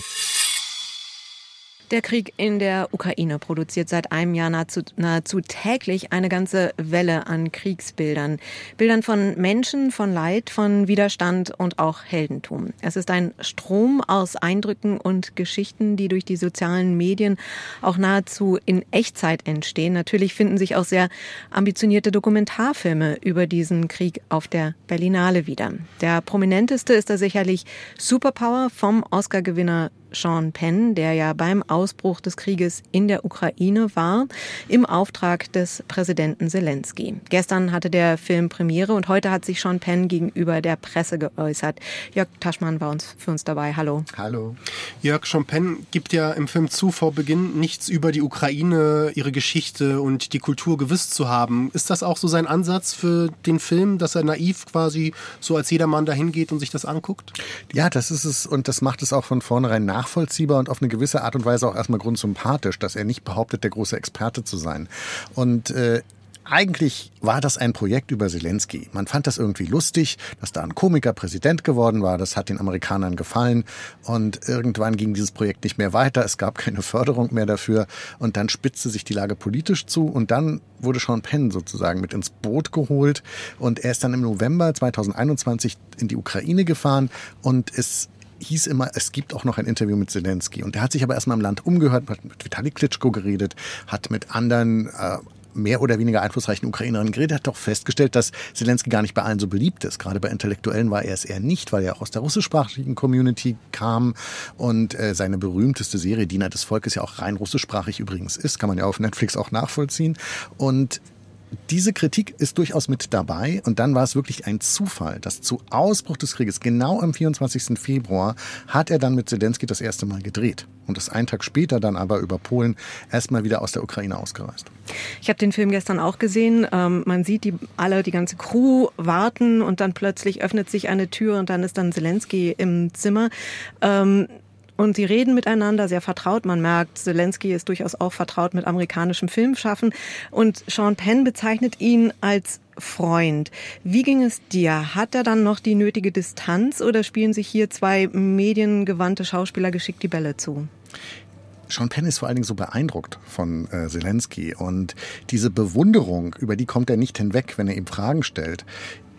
Der Krieg in der Ukraine produziert seit einem Jahr nahezu täglich eine ganze Welle an Kriegsbildern. Bildern von Menschen, von Leid, von Widerstand und auch Heldentum. Es ist ein Strom aus Eindrücken und Geschichten, die durch die sozialen Medien auch nahezu in Echtzeit entstehen. Natürlich finden sich auch sehr ambitionierte Dokumentarfilme über diesen Krieg auf der Berlinale wieder. Der prominenteste ist da sicherlich Superpower vom Oscar-Gewinner Sean Penn, der ja beim Ausbruch des Krieges in der Ukraine war, im Auftrag des Präsidenten Zelensky. Gestern hatte der Film Premiere und heute hat sich Sean Penn gegenüber der Presse geäußert. Jörg Taschmann war für uns dabei. Hallo. Hallo. Jörg, Sean Penn gibt ja im Film zu, vor Beginn nichts über die Ukraine, ihre Geschichte und die Kultur gewusst zu haben. Ist das auch so sein Ansatz für den Film, dass er naiv quasi so als jedermann dahin geht und sich das anguckt? Ja, das ist es und das macht es auch von vornherein nachvollziehbar und auf eine gewisse Art und Weise auch erstmal grundsympathisch, dass er nicht behauptet, der große Experte zu sein. Und eigentlich war das ein Projekt über Zelensky. Man fand das irgendwie lustig, dass da ein Komiker Präsident geworden war. Das hat den Amerikanern gefallen. Und irgendwann ging dieses Projekt nicht mehr weiter. Es gab keine Förderung mehr dafür. Und dann spitzte sich die Lage politisch zu. Und dann wurde Sean Penn sozusagen mit ins Boot geholt. Und er ist dann im November 2021 in die Ukraine gefahren. Und es hieß immer, es gibt auch noch ein Interview mit Zelensky. Und er hat sich aber erstmal im Land umgehört, hat mit Vitali Klitschko geredet, hat mit anderen mehr oder weniger einflussreichen Ukrainerinnen geredet, hat doch festgestellt, dass Zelensky gar nicht bei allen so beliebt ist. Gerade bei Intellektuellen war er es eher nicht, weil er auch aus der russischsprachigen Community kam und seine berühmteste Serie Diener des Volkes ja auch rein russischsprachig übrigens ist, kann man ja auf Netflix auch nachvollziehen. Und diese Kritik ist durchaus mit dabei und dann war es wirklich ein Zufall, dass zu Ausbruch des Krieges, genau am 24. Februar, hat er dann mit Zelensky das erste Mal gedreht und ist einen Tag später dann aber über Polen erstmal wieder aus der Ukraine ausgereist. Ich habe den Film gestern auch gesehen. Man sieht die ganze Crew warten und dann plötzlich öffnet sich eine Tür und dann ist dann Zelensky im Zimmer. Und sie reden miteinander, sehr vertraut. Man merkt, Zelensky ist durchaus auch vertraut mit amerikanischem Filmschaffen. Und Sean Penn bezeichnet ihn als Freund. Wie ging es dir? Hat er dann noch die nötige Distanz oder spielen sich hier zwei mediengewandte Schauspieler geschickt die Bälle zu? Sean Penn ist vor allen Dingen so beeindruckt von Zelensky und diese Bewunderung, über die kommt er nicht hinweg, wenn er ihm Fragen stellt,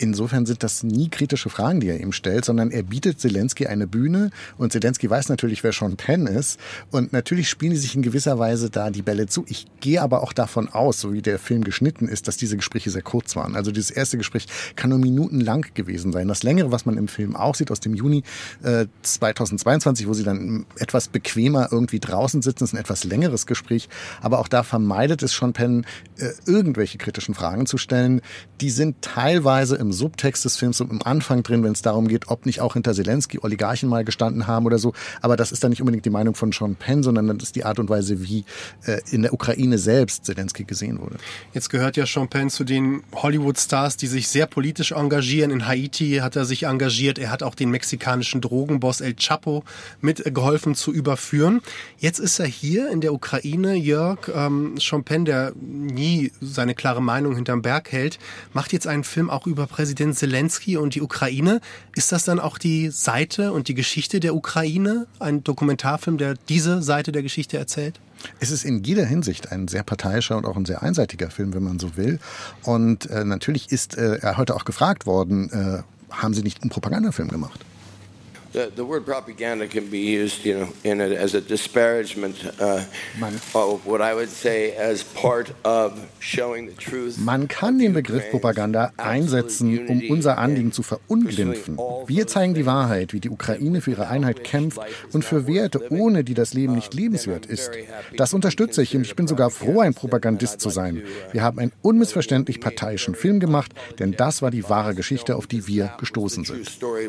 insofern sind das nie kritische Fragen, die er ihm stellt, sondern er bietet Zelensky eine Bühne und Zelensky weiß natürlich, wer Sean Penn ist und natürlich spielen die sich in gewisser Weise da die Bälle zu. Ich gehe aber auch davon aus, so wie der Film geschnitten ist, dass diese Gespräche sehr kurz waren. Also dieses erste Gespräch kann nur minutenlang gewesen sein. Das längere, was man im Film auch sieht, aus dem Juni 2022, wo sie dann etwas bequemer irgendwie draußen sitzen, ist ein etwas längeres Gespräch. Aber auch da vermeidet es Sean Penn, irgendwelche kritischen Fragen zu stellen. Die sind teilweise im Subtext des Films und im Anfang drin, wenn es darum geht, ob nicht auch hinter Zelensky Oligarchen mal gestanden haben oder so. Aber das ist dann nicht unbedingt die Meinung von Sean Penn, sondern das ist die Art und Weise, wie in der Ukraine selbst Zelensky gesehen wurde. Jetzt gehört ja Sean Penn zu den Hollywood-Stars, die sich sehr politisch engagieren. In Haiti hat er sich engagiert. Er hat auch den mexikanischen Drogenboss El Chapo mitgeholfen zu überführen. Jetzt ist er hier in der Ukraine. Jörg, Sean Penn, der nie seine klare Meinung hinterm Berg hält, macht jetzt einen Film auch über Präsident Zelensky und die Ukraine. Ist das dann auch die Seite und die Geschichte der Ukraine? Ein Dokumentarfilm, der diese Seite der Geschichte erzählt? Es ist in jeder Hinsicht ein sehr parteiischer und auch ein sehr einseitiger Film, wenn man so will. Und natürlich ist er heute auch gefragt worden, haben Sie nicht einen Propagandafilm gemacht? The word propaganda can be used, in it as a disparagement of what I would say as part of showing the truth. Man kann den Begriff Propaganda einsetzen, um unser Anliegen zu verunglimpfen. Wir zeigen die Wahrheit, wie die Ukraine für ihre Einheit kämpft und für Werte, ohne die das Leben nicht lebenswert ist. Das unterstütze ich und ich bin sogar froh, ein Propagandist zu sein. Wir haben einen unmissverständlich parteiischen Film gemacht, denn das war die wahre Geschichte, auf die wir gestoßen sind.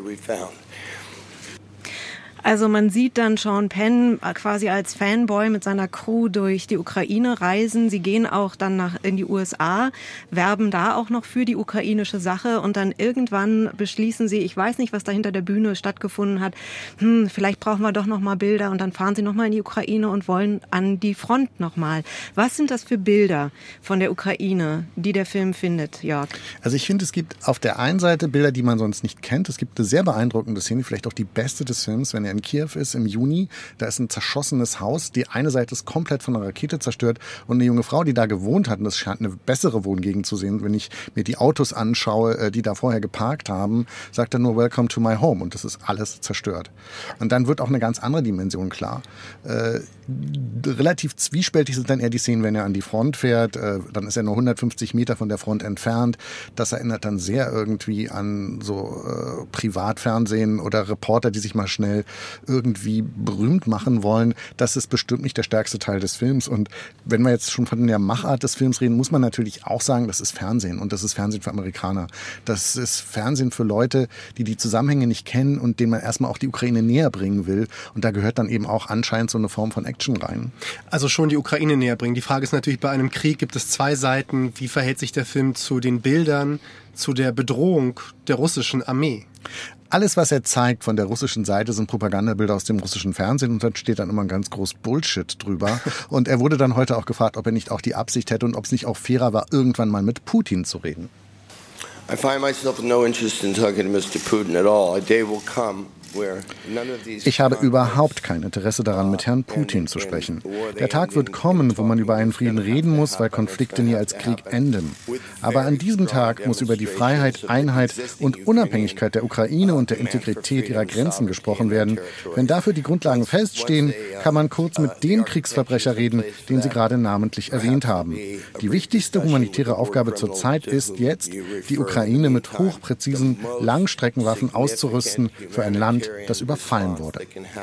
Also man sieht dann Sean Penn quasi als Fanboy mit seiner Crew durch die Ukraine reisen. Sie gehen auch dann in die USA, werben da auch noch für die ukrainische Sache und dann irgendwann beschließen sie, ich weiß nicht, was da hinter der Bühne stattgefunden hat, vielleicht brauchen wir doch noch mal Bilder und dann fahren sie noch mal in die Ukraine und wollen an die Front noch mal. Was sind das für Bilder von der Ukraine, die der Film findet, Jörg? Also ich finde, es gibt auf der einen Seite Bilder, die man sonst nicht kennt. Es gibt eine sehr beeindruckende Szene, vielleicht auch die beste des Films, wenn er in Kiew ist im Juni. Da ist ein zerschossenes Haus. Die eine Seite ist komplett von einer Rakete zerstört. Und eine junge Frau, die da gewohnt hat, und das scheint eine bessere Wohngegend zu sehen, wenn ich mir die Autos anschaue, die da vorher geparkt haben, sagt er nur Welcome to my home. Und das ist alles zerstört. Und dann wird auch eine ganz andere Dimension klar. Relativ zwiespältig sind dann eher die Szenen, wenn er an die Front fährt. Dann ist er nur 150 Meter von der Front entfernt. Das erinnert dann sehr irgendwie an so Privatfernsehen oder Reporter, die sich mal schnell irgendwie berühmt machen wollen. Das ist bestimmt nicht der stärkste Teil des Films. Und wenn wir jetzt schon von der Machart des Films reden, muss man natürlich auch sagen, das ist Fernsehen. Und das ist Fernsehen für Amerikaner. Das ist Fernsehen für Leute, die die Zusammenhänge nicht kennen und denen man erstmal auch die Ukraine näher bringen will. Und da gehört dann eben auch anscheinend so eine Form von Action rein. Also schon die Ukraine näher bringen. Die Frage ist natürlich, bei einem Krieg gibt es zwei Seiten. Wie verhält sich der Film zu den Bildern, zu der Bedrohung der russischen Armee? Alles, was er zeigt von der russischen Seite, sind Propagandabilder aus dem russischen Fernsehen und dann steht dann immer ein ganz groß Bullshit drüber. Und er wurde dann heute auch gefragt, ob er nicht auch die Absicht hätte und ob es nicht auch fairer war, irgendwann mal mit Putin zu reden. I find myself no interest in talking to Mr. Putin at all. A day will come. Ich habe überhaupt kein Interesse daran, mit Herrn Putin zu sprechen. Der Tag wird kommen, wo man über einen Frieden reden muss, weil Konflikte nie als Krieg enden. Aber an diesem Tag muss über die Freiheit, Einheit und Unabhängigkeit der Ukraine und der Integrität ihrer Grenzen gesprochen werden. Wenn dafür die Grundlagen feststehen, kann man kurz mit dem Kriegsverbrecher reden, den Sie gerade namentlich erwähnt haben. Die wichtigste humanitäre Aufgabe zurzeit ist jetzt, die Ukraine mit hochpräzisen Langstreckenwaffen auszurüsten für ein Land, das überfallen wurde.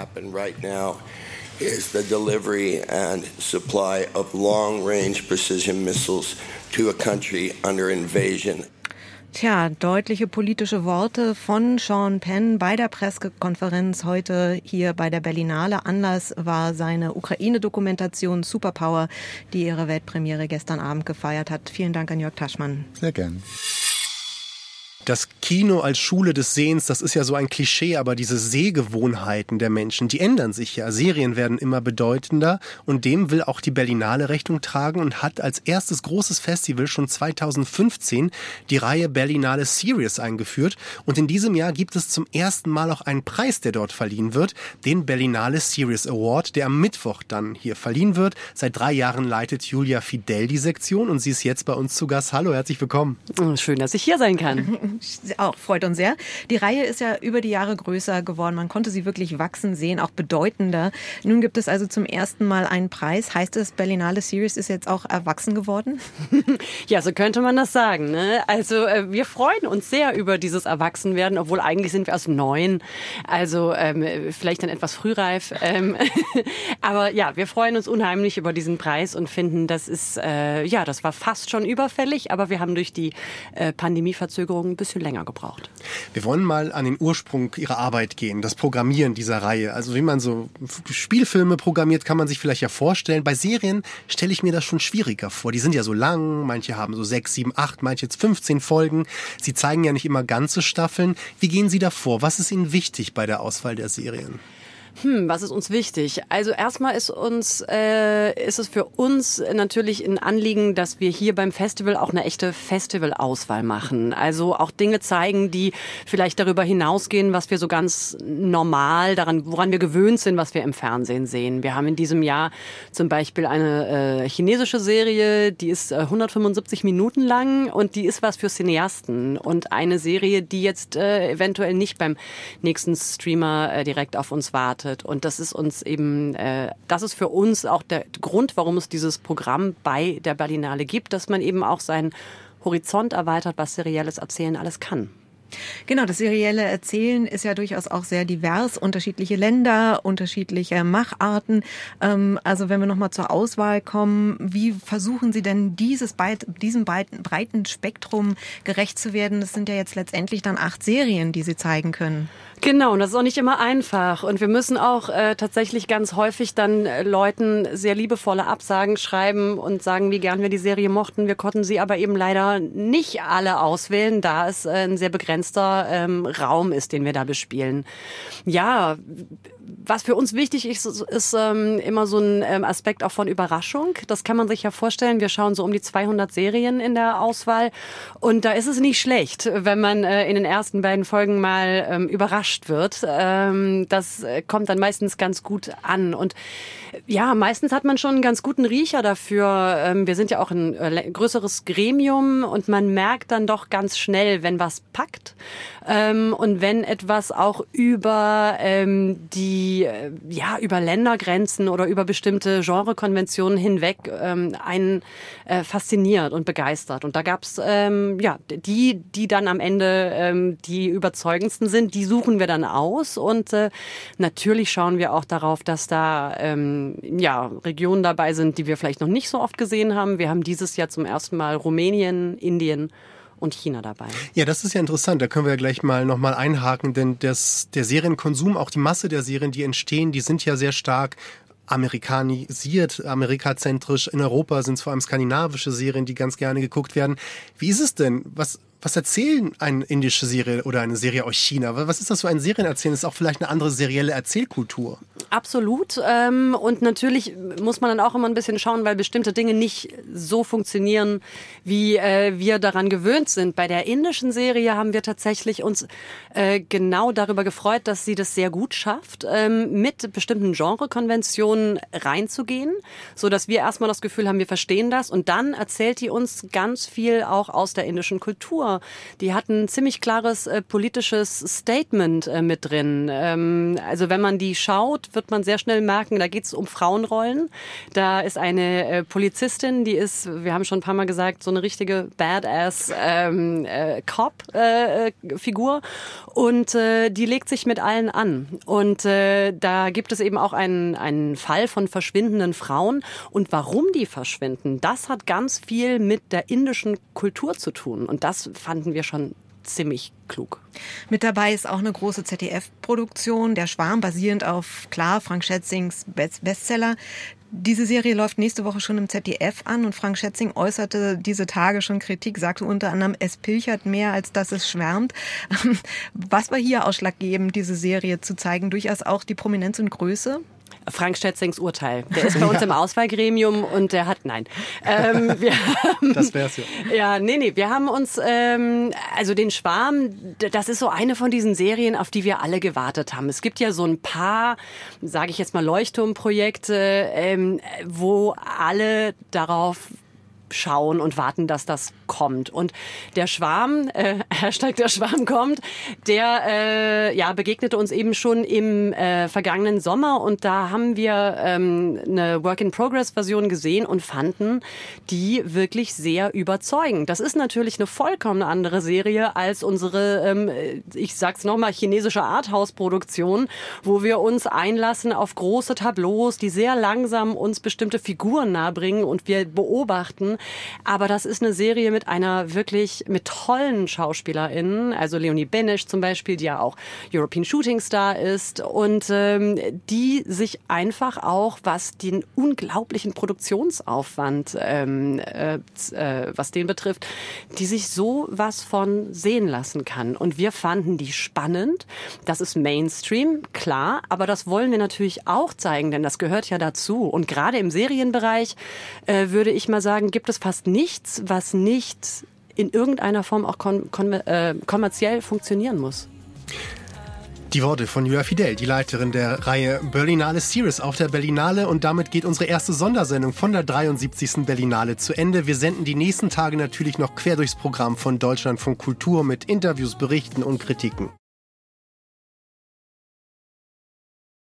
Is the delivery and supply of long-range precision missiles to a country under invasion. Tja, deutliche politische Worte von Sean Penn bei der Pressekonferenz heute hier bei der Berlinale. Anlass war seine Ukraine-Dokumentation Superpower, die ihre Weltpremiere gestern Abend gefeiert hat. Vielen Dank an Jörg Taschmann. Sehr gern. Das Kino als Schule des Sehens, das ist ja so ein Klischee, aber diese Sehgewohnheiten der Menschen, die ändern sich ja. Serien werden immer bedeutender und dem will auch die Berlinale Rechnung tragen und hat als erstes großes Festival schon 2015 die Reihe Berlinale Series eingeführt. Und in diesem Jahr gibt es zum ersten Mal auch einen Preis, der dort verliehen wird, den Berlinale Series Award, der am Mittwoch dann hier verliehen wird. Seit 3 Jahren leitet Julia Fidel die Sektion und sie ist jetzt bei uns zu Gast. Hallo, herzlich willkommen. Schön, dass ich hier sein kann. Auch freut uns sehr. Die Reihe ist ja über die Jahre größer geworden. Man konnte sie wirklich wachsen sehen, auch bedeutender. Nun gibt es also zum ersten Mal einen Preis. Heißt es, Berlinale Series ist jetzt auch erwachsen geworden? Ja, so könnte man das sagen. Ne? Also wir freuen uns sehr über dieses Erwachsenwerden, obwohl eigentlich sind wir erst 9. Also vielleicht dann etwas frühreif. Aber ja, wir freuen uns unheimlich über diesen Preis und finden, das ist, das war fast schon überfällig, aber wir haben durch die Pandemieverzögerung ein bisschen länger gebraucht. Wir wollen mal an den Ursprung Ihrer Arbeit gehen, das Programmieren dieser Reihe. Also wie man so Spielfilme programmiert, kann man sich vielleicht ja vorstellen. Bei Serien stelle ich mir das schon schwieriger vor. Die sind ja so lang, manche haben so 6, 7, 8, manche jetzt 15 Folgen. Sie zeigen ja nicht immer ganze Staffeln. Wie gehen Sie da vor? Was ist Ihnen wichtig bei der Auswahl der Serien? Was ist uns wichtig? Also erstmal ist es für uns natürlich ein Anliegen, dass wir hier beim Festival auch eine echte Festivalauswahl machen. Also auch Dinge zeigen, die vielleicht darüber hinausgehen, was wir so ganz normal woran wir gewöhnt sind, was wir im Fernsehen sehen. Wir haben in diesem Jahr zum Beispiel eine chinesische Serie, die ist 175 Minuten lang und die ist was für Cineasten. Und eine Serie, die jetzt eventuell nicht beim nächsten Streamer direkt auf uns wartet. Und das ist uns eben, das ist für uns auch der Grund, warum es dieses Programm bei der Berlinale gibt, dass man eben auch seinen Horizont erweitert, was serielles Erzählen alles kann. Genau, das serielle Erzählen ist ja durchaus auch sehr divers, unterschiedliche Länder, unterschiedliche Macharten. Also wenn wir nochmal zur Auswahl kommen, wie versuchen Sie denn diesem breiten Spektrum gerecht zu werden? Das sind ja jetzt letztendlich dann 8 Serien, die Sie zeigen können. Genau, und das ist auch nicht immer einfach. Und wir müssen auch tatsächlich ganz häufig dann Leuten sehr liebevolle Absagen schreiben und sagen, wie gern wir die Serie mochten. Wir konnten sie aber eben leider nicht alle auswählen, da es ein sehr begrenzter Raum ist, den wir da bespielen. Ja, was für uns wichtig ist immer so ein Aspekt auch von Überraschung. Das kann man sich ja vorstellen. Wir schauen so um die 200 Serien in der Auswahl. Und da ist es nicht schlecht, wenn man in den ersten beiden Folgen mal überrascht wird. Das kommt dann meistens ganz gut an. Und ja, meistens hat man schon einen ganz guten Riecher dafür. Wir sind ja auch ein größeres Gremium und man merkt dann doch ganz schnell, wenn was packt und wenn etwas auch über über Ländergrenzen oder über bestimmte Genrekonventionen hinweg einen fasziniert und begeistert. Und da gab's die dann am Ende die überzeugendsten sind, die suchen wir dann aus. Und natürlich schauen wir auch darauf, dass da Regionen dabei sind, die wir vielleicht noch nicht so oft gesehen haben. Wir haben dieses Jahr zum ersten Mal Rumänien, Indien und China dabei. Ja, das ist ja interessant. Da können wir ja gleich mal nochmal einhaken, denn der Serienkonsum, auch die Masse der Serien, die entstehen, die sind ja sehr stark amerikanisiert, amerikazentrisch. In Europa sind es vor allem skandinavische Serien, die ganz gerne geguckt werden. Wie ist es denn? Was erzählen eine indische Serie oder eine Serie aus China? Was ist das für ein Serienerzählen? Das ist auch vielleicht eine andere serielle Erzählkultur. Absolut. Und natürlich muss man dann auch immer ein bisschen schauen, weil bestimmte Dinge nicht so funktionieren, wie wir daran gewöhnt sind. Bei der indischen Serie haben wir tatsächlich uns genau darüber gefreut, dass sie das sehr gut schafft, mit bestimmten Genrekonventionen reinzugehen, so dass wir erstmal das Gefühl haben, wir verstehen das. Und dann erzählt die uns ganz viel auch aus der indischen Kultur. Die hat ein ziemlich klares politisches Statement mit drin. Also wenn man die schaut, wird man sehr schnell merken, da geht es um Frauenrollen. Da ist eine Polizistin, die ist, wir haben schon ein paar Mal gesagt, so eine richtige Badass Cop-Figur. Und die legt sich mit allen an. Und da gibt es eben auch einen Fall von verschwindenden Frauen. Und warum die verschwinden, das hat ganz viel mit der indischen Kultur zu tun. Und das fanden wir schon ziemlich klug. Mit dabei ist auch eine große ZDF-Produktion, Der Schwarm, basierend auf, klar, Frank Schätzings Bestseller. Diese Serie läuft nächste Woche schon im ZDF an und Frank Schätzing äußerte diese Tage schon Kritik, sagte unter anderem, es pilchert mehr, als dass es schwärmt. Was war hier ausschlaggebend, diese Serie zu zeigen? Durchaus auch die Prominenz und Größe? Frank Schätzings Urteil. Der ist bei uns im Auswahlgremium und der hat, das wär's ja. Ja, nee, wir haben uns, also den Schwarm, das ist so eine von diesen Serien, auf die wir alle gewartet haben. Es gibt ja so ein paar, sage ich jetzt mal, Leuchtturmprojekte, wo alle darauf schauen und warten, dass das kommt. Und der Schwarm, Hashtag der Schwarm kommt, der begegnete uns eben schon im vergangenen Sommer und da haben wir eine Work-in-Progress-Version gesehen und fanden die wirklich sehr überzeugend. Das ist natürlich eine vollkommen andere Serie als unsere, ich sag's nochmal, chinesische Arthouse-Produktion, wo wir uns einlassen auf große Tableaus, die sehr langsam uns bestimmte Figuren nahebringen und wir beobachten. Aber das ist eine Serie mit mit tollen SchauspielerInnen, also Leonie Benesch zum Beispiel, die ja auch European Shooting Star ist und die sich einfach auch, was den unglaublichen Produktionsaufwand, was den betrifft, die sich so was von sehen lassen kann. Und wir fanden die spannend. Das ist Mainstream, klar, aber das wollen wir natürlich auch zeigen, denn das gehört ja dazu. Und gerade im Serienbereich würde ich mal sagen, gibt es fast nichts, was nicht in irgendeiner Form auch kommerziell funktionieren muss. Die Worte von Julia Fidel, die Leiterin der Reihe Berlinale Series auf der Berlinale. Und damit geht unsere erste Sondersendung von der 73. Berlinale zu Ende. Wir senden die nächsten Tage natürlich noch quer durchs Programm von Deutschlandfunk Kultur mit Interviews, Berichten und Kritiken.